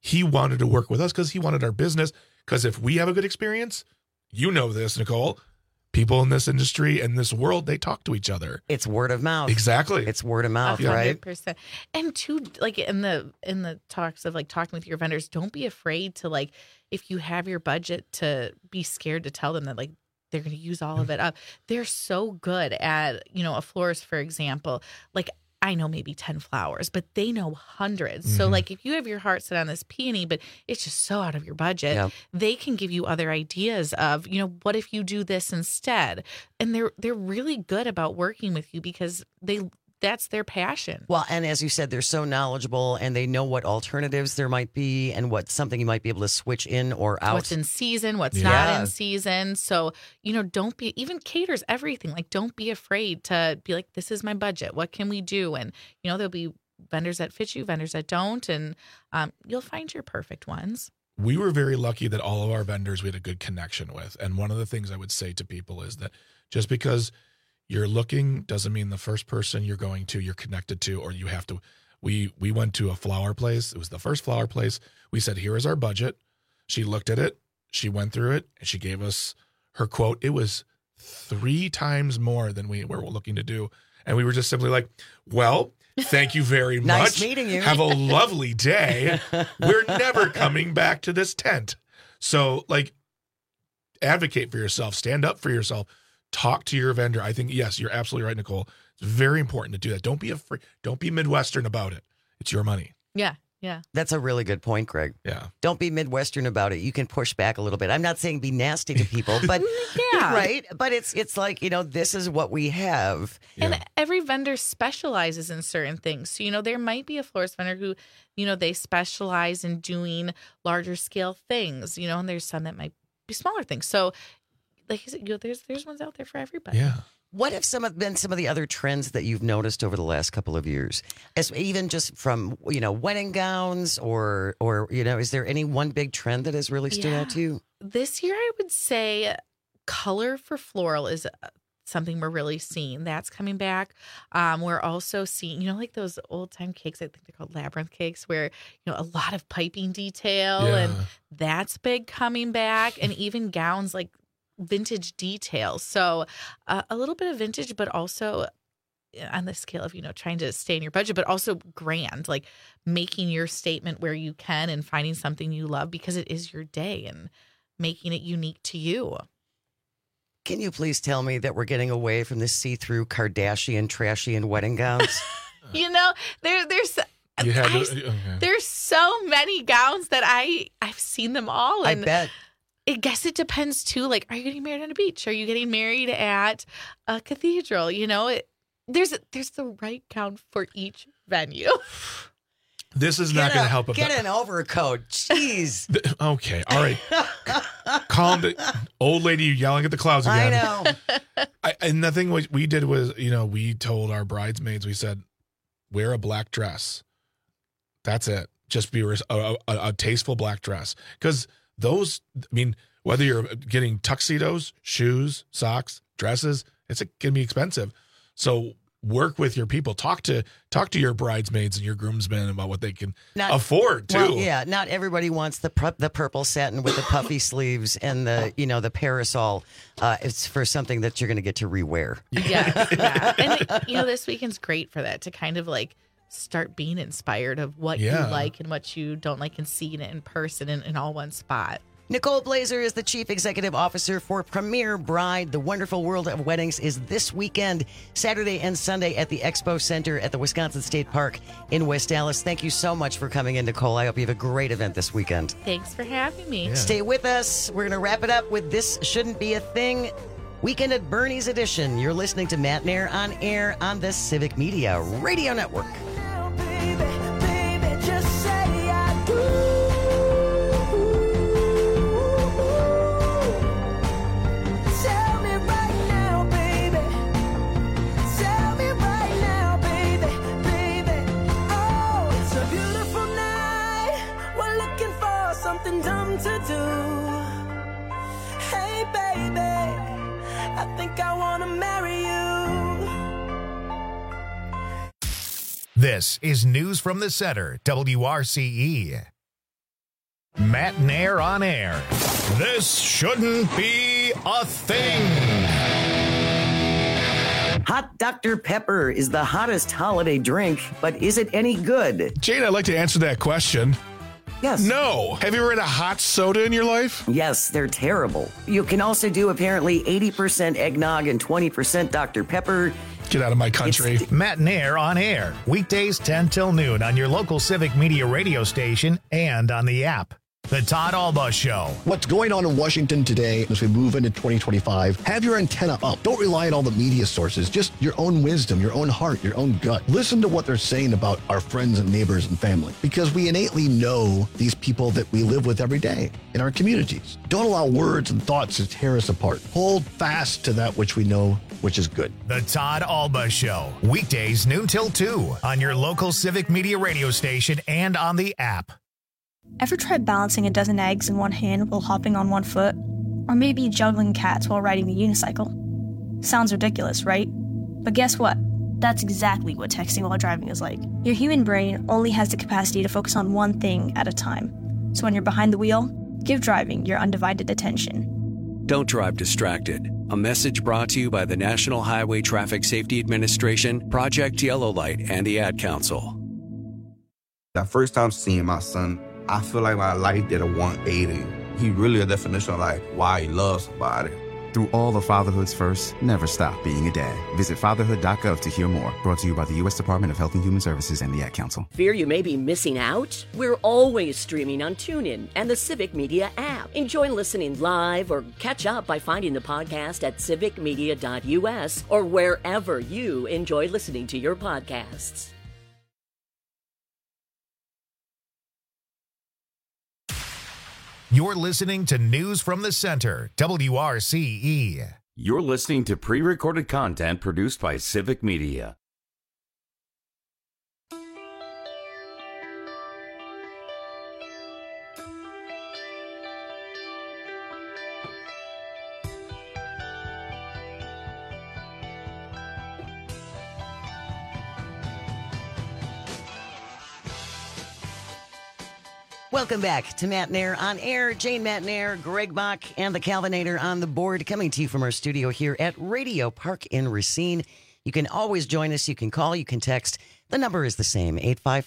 he wanted to work with us because he wanted our business. Because if we have a good experience, you know this, Nicole, people in this industry and this world, they talk to each other. It's word of mouth. Exactly. It's word of mouth, 100%. right? And too, like in the talks of like talking with your vendors, don't be afraid to like, if you have your budget, to be scared to tell them that like they're going to use all of it up. They're so good at, a florist, for example, like I know maybe 10 flowers, but they know hundreds. So like if you have your heart set on this peony, but it's just so out of your budget, they can give you other ideas of, what if you do this instead? And they're really good about working with you because that's their passion. Well, and as you said, they're so knowledgeable and they know what alternatives there might be and what something you might be able to switch in or out. What's in season, what's not in season. So, don't be, even caters everything. Like, don't be afraid to be like, this is my budget. What can we do? And, there'll be vendors that fit you, vendors that don't. And you'll find your perfect ones. We were very lucky that all of our vendors we had a good connection with. And one of the things I would say to people is that just because you're looking doesn't mean the first person you're connected to, or you have to. We went to a flower place. It was the first flower place. We said, here is our budget. She looked at it. She went through it and she gave us her quote. It was 3 times more than we were looking to do. And we were just simply like, well, thank you very much. Nice meeting you. Have a lovely day. We're never coming back to this tent. So like, advocate for yourself, stand up for yourself. Talk to your vendor. I think, yes, you're absolutely right, Nicole. It's very important to do that. Don't be afraid. Don't be Midwestern about it. It's your money. Yeah, yeah. That's a really good point, Greg. Yeah. Don't be Midwestern about it. You can push back a little bit. I'm not saying be nasty to people, but right. But it's like, this is what we have. And every vendor specializes in certain things. So, there might be a florist vendor who, they specialize in doing larger scale things, and there's some that might be smaller things. So, like you said, there's ones out there for everybody. Yeah. What have some of the other trends that you've noticed over the last couple of years? Even just from, wedding gowns or, is there any one big trend that has really stood out to you? This year, I would say color for floral is something we're really seeing. That's coming back. We're also seeing, like those old time cakes, I think they're called labyrinth cakes, where, a lot of piping detail and that's big coming back. And even gowns like vintage details. So a little bit of vintage, but also on the scale of, trying to stay in your budget, but also grand, like making your statement where you can and finding something you love because it is your day and making it unique to you. Can you please tell me that we're getting away from the see-through Kardashian, trashy and wedding gowns? There's so many gowns that I've seen them all. And I bet. I guess it depends too. Like, are you getting married on a beach? Are you getting married at a cathedral? There's the right gown for each venue. This is not going to help. Get an overcoat. Jeez. Okay. All right. Calm down. Old lady yelling at the clouds again. I know. And the thing we did was, we told our bridesmaids, we said, wear a black dress. That's it. Just be a tasteful black dress. Because those, whether you're getting tuxedos, shoes, socks, dresses, it's going to be expensive. So work with your people. Talk to your bridesmaids and your groomsmen about what they can afford too. Well, not everybody wants the purple satin with the puffy sleeves and the parasol. It's for something that you're going to get to rewear. Yeah. And this weekend's great for that, to kind of like start being inspired of what you like and what you don't like and seeing it in person in all one spot. Nicole Blazer is the Chief Executive Officer for Premier Bride. The Wonderful World of Weddings is this weekend, Saturday and Sunday at the Expo Center at the Wisconsin State Park in West Allis. Thank you so much for coming in, Nicole. I hope you have a great event this weekend. Thanks for having me. Yeah. Stay with us. We're going to wrap it up with This Shouldn't Be a Thing. Weekend at Bernie's edition. You're listening to Matt Nair on air on the Civic Media Radio Network. Something dumb to do. Hey baby, I think I wanna marry you. This is News from the Center, WRCE. Matt Nair on air. This shouldn't be a thing. Hot Dr. Pepper is the hottest holiday drink, but is it any good? Jane, I'd like to answer that question. Yes. No. Have you ever had a hot soda in your life? Yes, they're terrible. You can also do apparently 80% eggnog and 20% Dr. Pepper. Get out of my country. Matt Nair on air. Weekdays 10 till noon on your local Civic Media radio station and on the app. The Todd Alba Show. What's going on in Washington today as we move into 2025? Have your antenna up. Don't rely on all the media sources. Just your own wisdom, your own heart, your own gut. Listen to what they're saying about our friends and neighbors and family, because we innately know these people that we live with every day in our communities. Don't allow words and thoughts to tear us apart. Hold fast to that which we know, which is good. The Todd Alba Show. Weekdays noon till 2 on your local Civic Media radio station and on the app. Ever tried balancing a dozen eggs in one hand while hopping on one foot? Or maybe juggling cats while riding the unicycle? Sounds ridiculous, right? But guess what? That's exactly what texting while driving is like. Your human brain only has the capacity to focus on one thing at a time. So when you're behind the wheel, give driving your undivided attention. Don't drive distracted. A message brought to you by the National Highway Traffic Safety Administration, Project Yellow Light, and the Ad Council. That first time seeing my son, I feel like my life did a 180. He really a definition of like why he loves somebody. Through all the fatherhood's first, never stop being a dad. Visit fatherhood.gov to hear more. Brought to you by the U.S. Department of Health and Human Services and the Ad Council. Fear you may be missing out? We're always streaming on TuneIn and the Civic Media app. Enjoy listening live or catch up by finding the podcast at civicmedia.us or wherever you enjoy listening to your podcasts. You're listening to News from the Center, WRCE. You're listening to pre-recorded content produced by Civic Media. Welcome back to Matt Nair on air. Jane Matt Nair, Greg Bach, and the Calvinator on the board, coming to you from our studio here at Radio Park in Racine. You can always join us. You can call, you can text. The number is the same,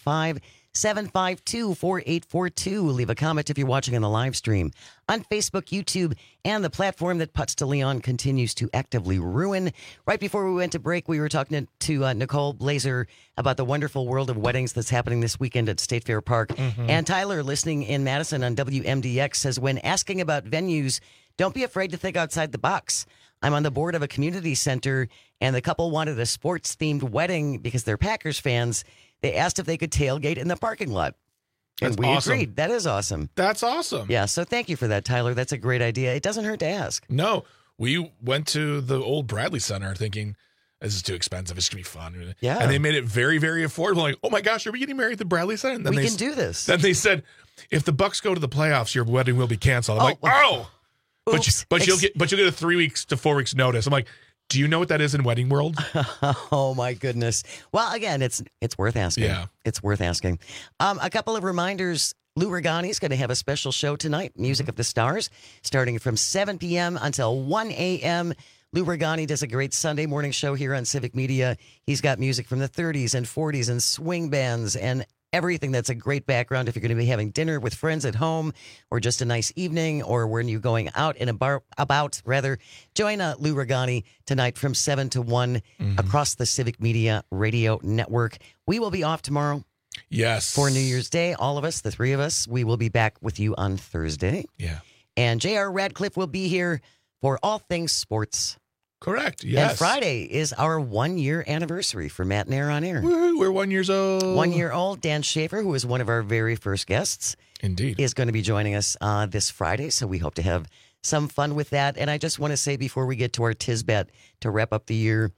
855-752-4842. Leave a comment if you're watching on the live stream on Facebook, YouTube, and the platform that Putz de Leon continues to actively ruin. Right before we went to break, we were talking to Nicole Blazer about the wonderful world of weddings that's happening this weekend at State Fair Park. Mm-hmm. And Tyler, listening in Madison on WMDX, says, when asking about venues, don't be afraid to think outside the box. I'm on the board of a community center, and the couple wanted a sports-themed wedding because they're Packers fans. They asked if they could tailgate in the parking lot. And That's we awesome. agreed. That is awesome. That's awesome. Yeah, so thank you for that, Tyler. That's a great idea. It doesn't hurt to ask. No, we went to the old Bradley Center thinking, this is too expensive. It's going to be fun. Yeah. And they made it very, very affordable. Like, oh my gosh, are we getting married at the Bradley Center? And then We can do this. Then they said, if the Bucks go to the playoffs, your wedding will be canceled. I'm like, oh! But you'll get a 3 weeks to 4 weeks notice. I'm like, do you know what that is in wedding world? Oh my goodness. Well, again, it's worth asking. Yeah. It's worth asking. A couple of reminders. Lou Regani is going to have a special show tonight, Music of the Stars, starting from 7 p.m. until 1 a.m. Lou Regani does a great Sunday morning show here on Civic Media. He's got music from the 30s and 40s and swing bands and everything that's a great background if you're going to be having dinner with friends at home or just a nice evening or when you're going out and about. Join Lou Regani tonight from 7 to 1 across the Civic Media Radio Network. We will be off tomorrow. Yes. For New Year's Day, all of us, the three of us, we will be back with you on Thursday. Yeah. And J.R. Radcliffe will be here for all things sports. Correct. Yes. And Friday is our 1 year anniversary for Matt Nair on air. Woo-hoo, we're 1 year old. 1 year old. Dan Schaefer, who was one of our very first guests, indeed, is going to be joining us this Friday. So we hope to have some fun with that. And I just want to say before we get to our Tisbet to wrap up the year,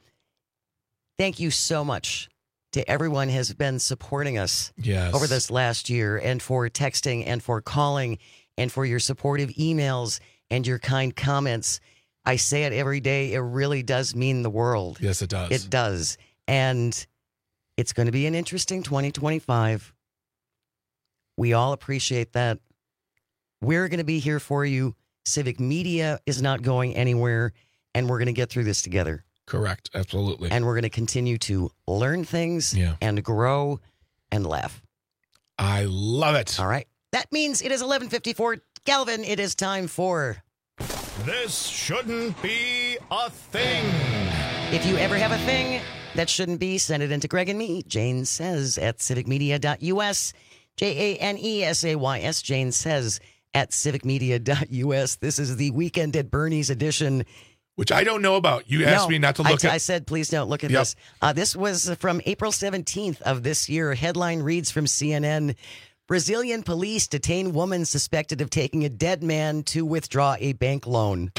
thank you so much to everyone who has been supporting us over this last year, and for texting and for calling and for your supportive emails and your kind comments. I say it every day. It really does mean the world. Yes, it does. It does. And it's going to be an interesting 2025. We all appreciate that. We're going to be here for you. Civic Media is not going anywhere, and we're going to get through this together. Correct. Absolutely. And we're going to continue to learn things and grow and laugh. I love it. All right. That means it is 11:54. Galvin, it is time for... This shouldn't be a thing. If you ever have a thing that shouldn't be, send it into Greg and me. Jane Says at civicmedia.us. JANESAYS. Jane Says at civicmedia.us. This is the Weekend at Bernie's edition. Which I don't know about. You asked me not to look at. I said, please don't look at this. This was from April 17th of this year. Headline reads from CNN. Brazilian police detain woman suspected of taking a dead man to withdraw a bank loan.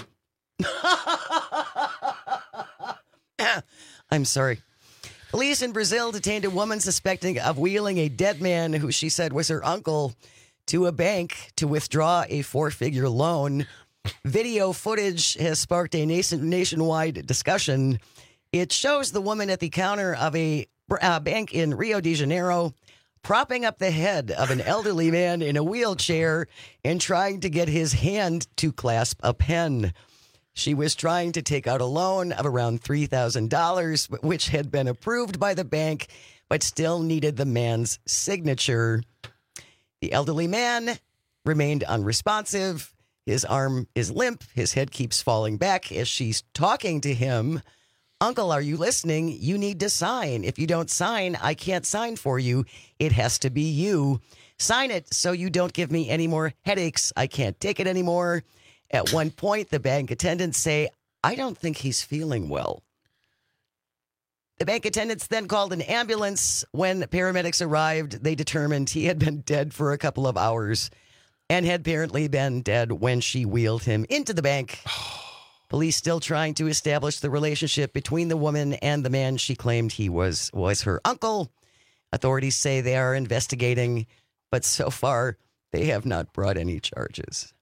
I'm sorry. Police in Brazil detained a woman suspecting of wheeling a dead man who she said was her uncle to a bank to withdraw a 4-figure loan. Video footage has sparked a nationwide discussion. It shows the woman at the counter of a bank in Rio de Janeiro propping up the head of an elderly man in a wheelchair and trying to get his hand to clasp a pen. She was trying to take out a loan of around $3,000, which had been approved by the bank, but still needed the man's signature. The elderly man remained unresponsive. His arm is limp. His head keeps falling back as she's talking to him. Uncle, are you listening? You need to sign. If you don't sign, I can't sign for you. It has to be you. Sign it so you don't give me any more headaches. I can't take it anymore. At one point, the bank attendants say, I don't think he's feeling well. The bank attendants then called an ambulance. When paramedics arrived, they determined he had been dead for a couple of hours and had apparently been dead when she wheeled him into the bank. Police still trying to establish the relationship between the woman and the man she claimed he was her uncle. Authorities say they are investigating, but so far they have not brought any charges.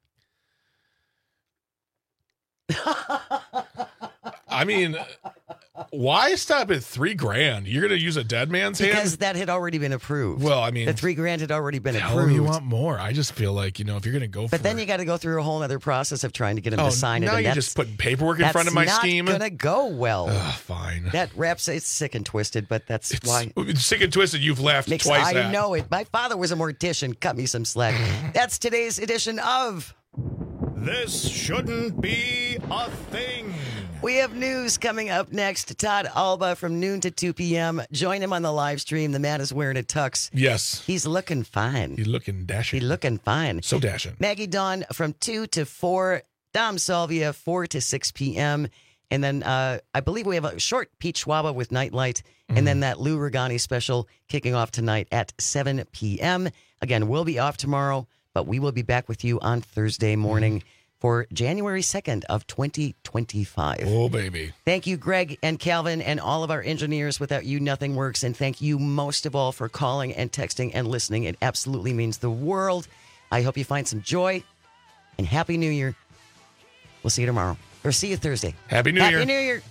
I mean, why stop at $3,000? You're going to use a dead man's hand? Because that had already been approved. Well, I mean, the $3,000 had already been hell, approved. You want more? I just feel like, if you're going to go but then you got to go through a whole other process of trying to get him to sign it. Now you're just putting paperwork in front of my scheme. That's not going to go well. Fine. That wraps it's sick and twisted, but that's why. Sick and twisted, you've laughed twice. I know it. My father was a mortician. Cut me some slack. That's today's edition of This Shouldn't Be a Thing. We have news coming up next. Todd Alba from noon to 2 p.m. Join him on the live stream. The man is wearing a tux. Yes. He's looking fine. He's looking dashing. He's looking fine. So dashing. Maggie Dawn from 2 to 4. Dom Salvia, 4 to 6 p.m. And then I believe we have a short Pete Schwaba with Nightlight. And then that Lou Regani special kicking off tonight at 7 p.m. Again, we'll be off tomorrow, but we will be back with you on Thursday morning for January 2nd of 2025. Oh, baby. Thank you, Greg and Calvin and all of our engineers. Without you, nothing works. And thank you most of all for calling and texting and listening. It absolutely means the world. I hope you find some joy and Happy New Year. We'll see you tomorrow. Or see you Thursday. Happy New Year. Happy New Year.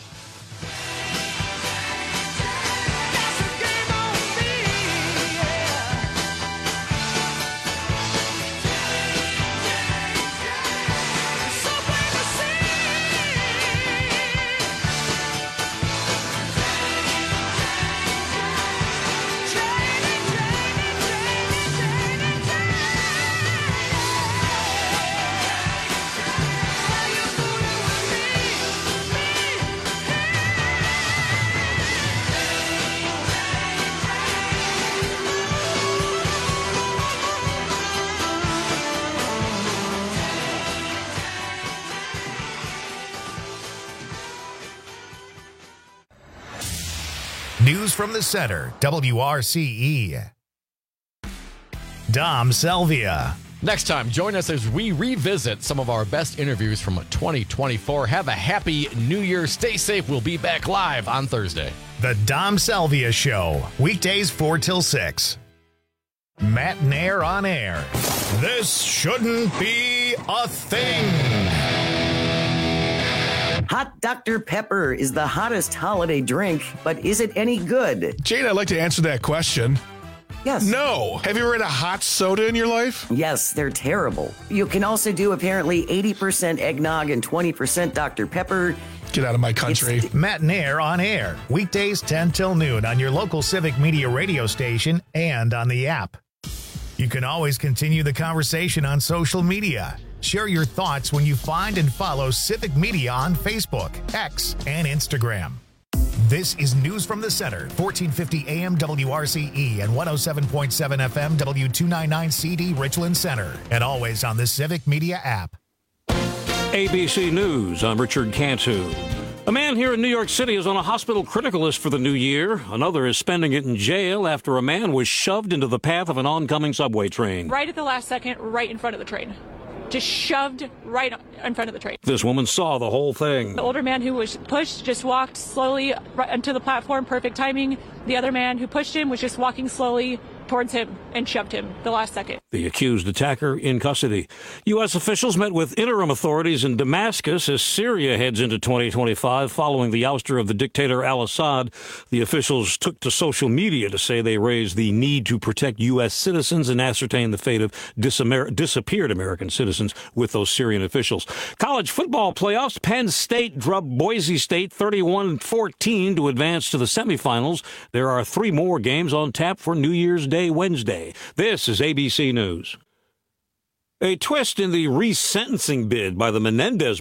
News from the center, WRCE. Dom Salvia. Next time, join us as we revisit some of our best interviews from 2024. Have a happy New Year. Stay safe. We'll be back live on Thursday. The Dom Salvia Show, weekdays 4 till 6. Matt Nair on air. This shouldn't be a thing. Hot Dr. Pepper is the hottest holiday drink, but is it any good? Jane, I'd like to answer that question. Yes. No. Have you ever had a hot soda in your life? Yes, they're terrible. You can also do apparently 80% eggnog and 20% Dr. Pepper. Get out of my country. Matt and Air on air. Weekdays 10 till noon on your local Civic Media radio station and on the app. You can always continue the conversation on social media. Share your thoughts when you find and follow Civic Media on Facebook, X, and Instagram. This is News from the Center, 1450 AM WRCE and 107.7 FM W299 CD Richland Center, and always on the Civic Media app. ABC News, I'm Richard Cantu. A man here in New York City is on a hospital critical list for the new year. Another is spending it in jail after a man was shoved into the path of an oncoming subway train. Right at the last second, right in front of the train. Just shoved right in front of the train. This woman saw the whole thing. The older man who was pushed just walked slowly right onto the platform, perfect timing. The other man who pushed him was just walking slowly towards him and shoved him the last second. The accused attacker in custody. U.S. officials met with interim authorities in Damascus as Syria heads into 2025 following the ouster of the dictator al-Assad. The officials took to social media to say they raised the need to protect U.S. citizens and ascertain the fate of disappeared American citizens with those Syrian officials. College football playoffs. Penn State drubbed Boise State 31-14 to advance to the semifinals. There are 3 more games on tap for New Year's Day Wednesday. This is ABC News. A twist in the resentencing bid by the Menendez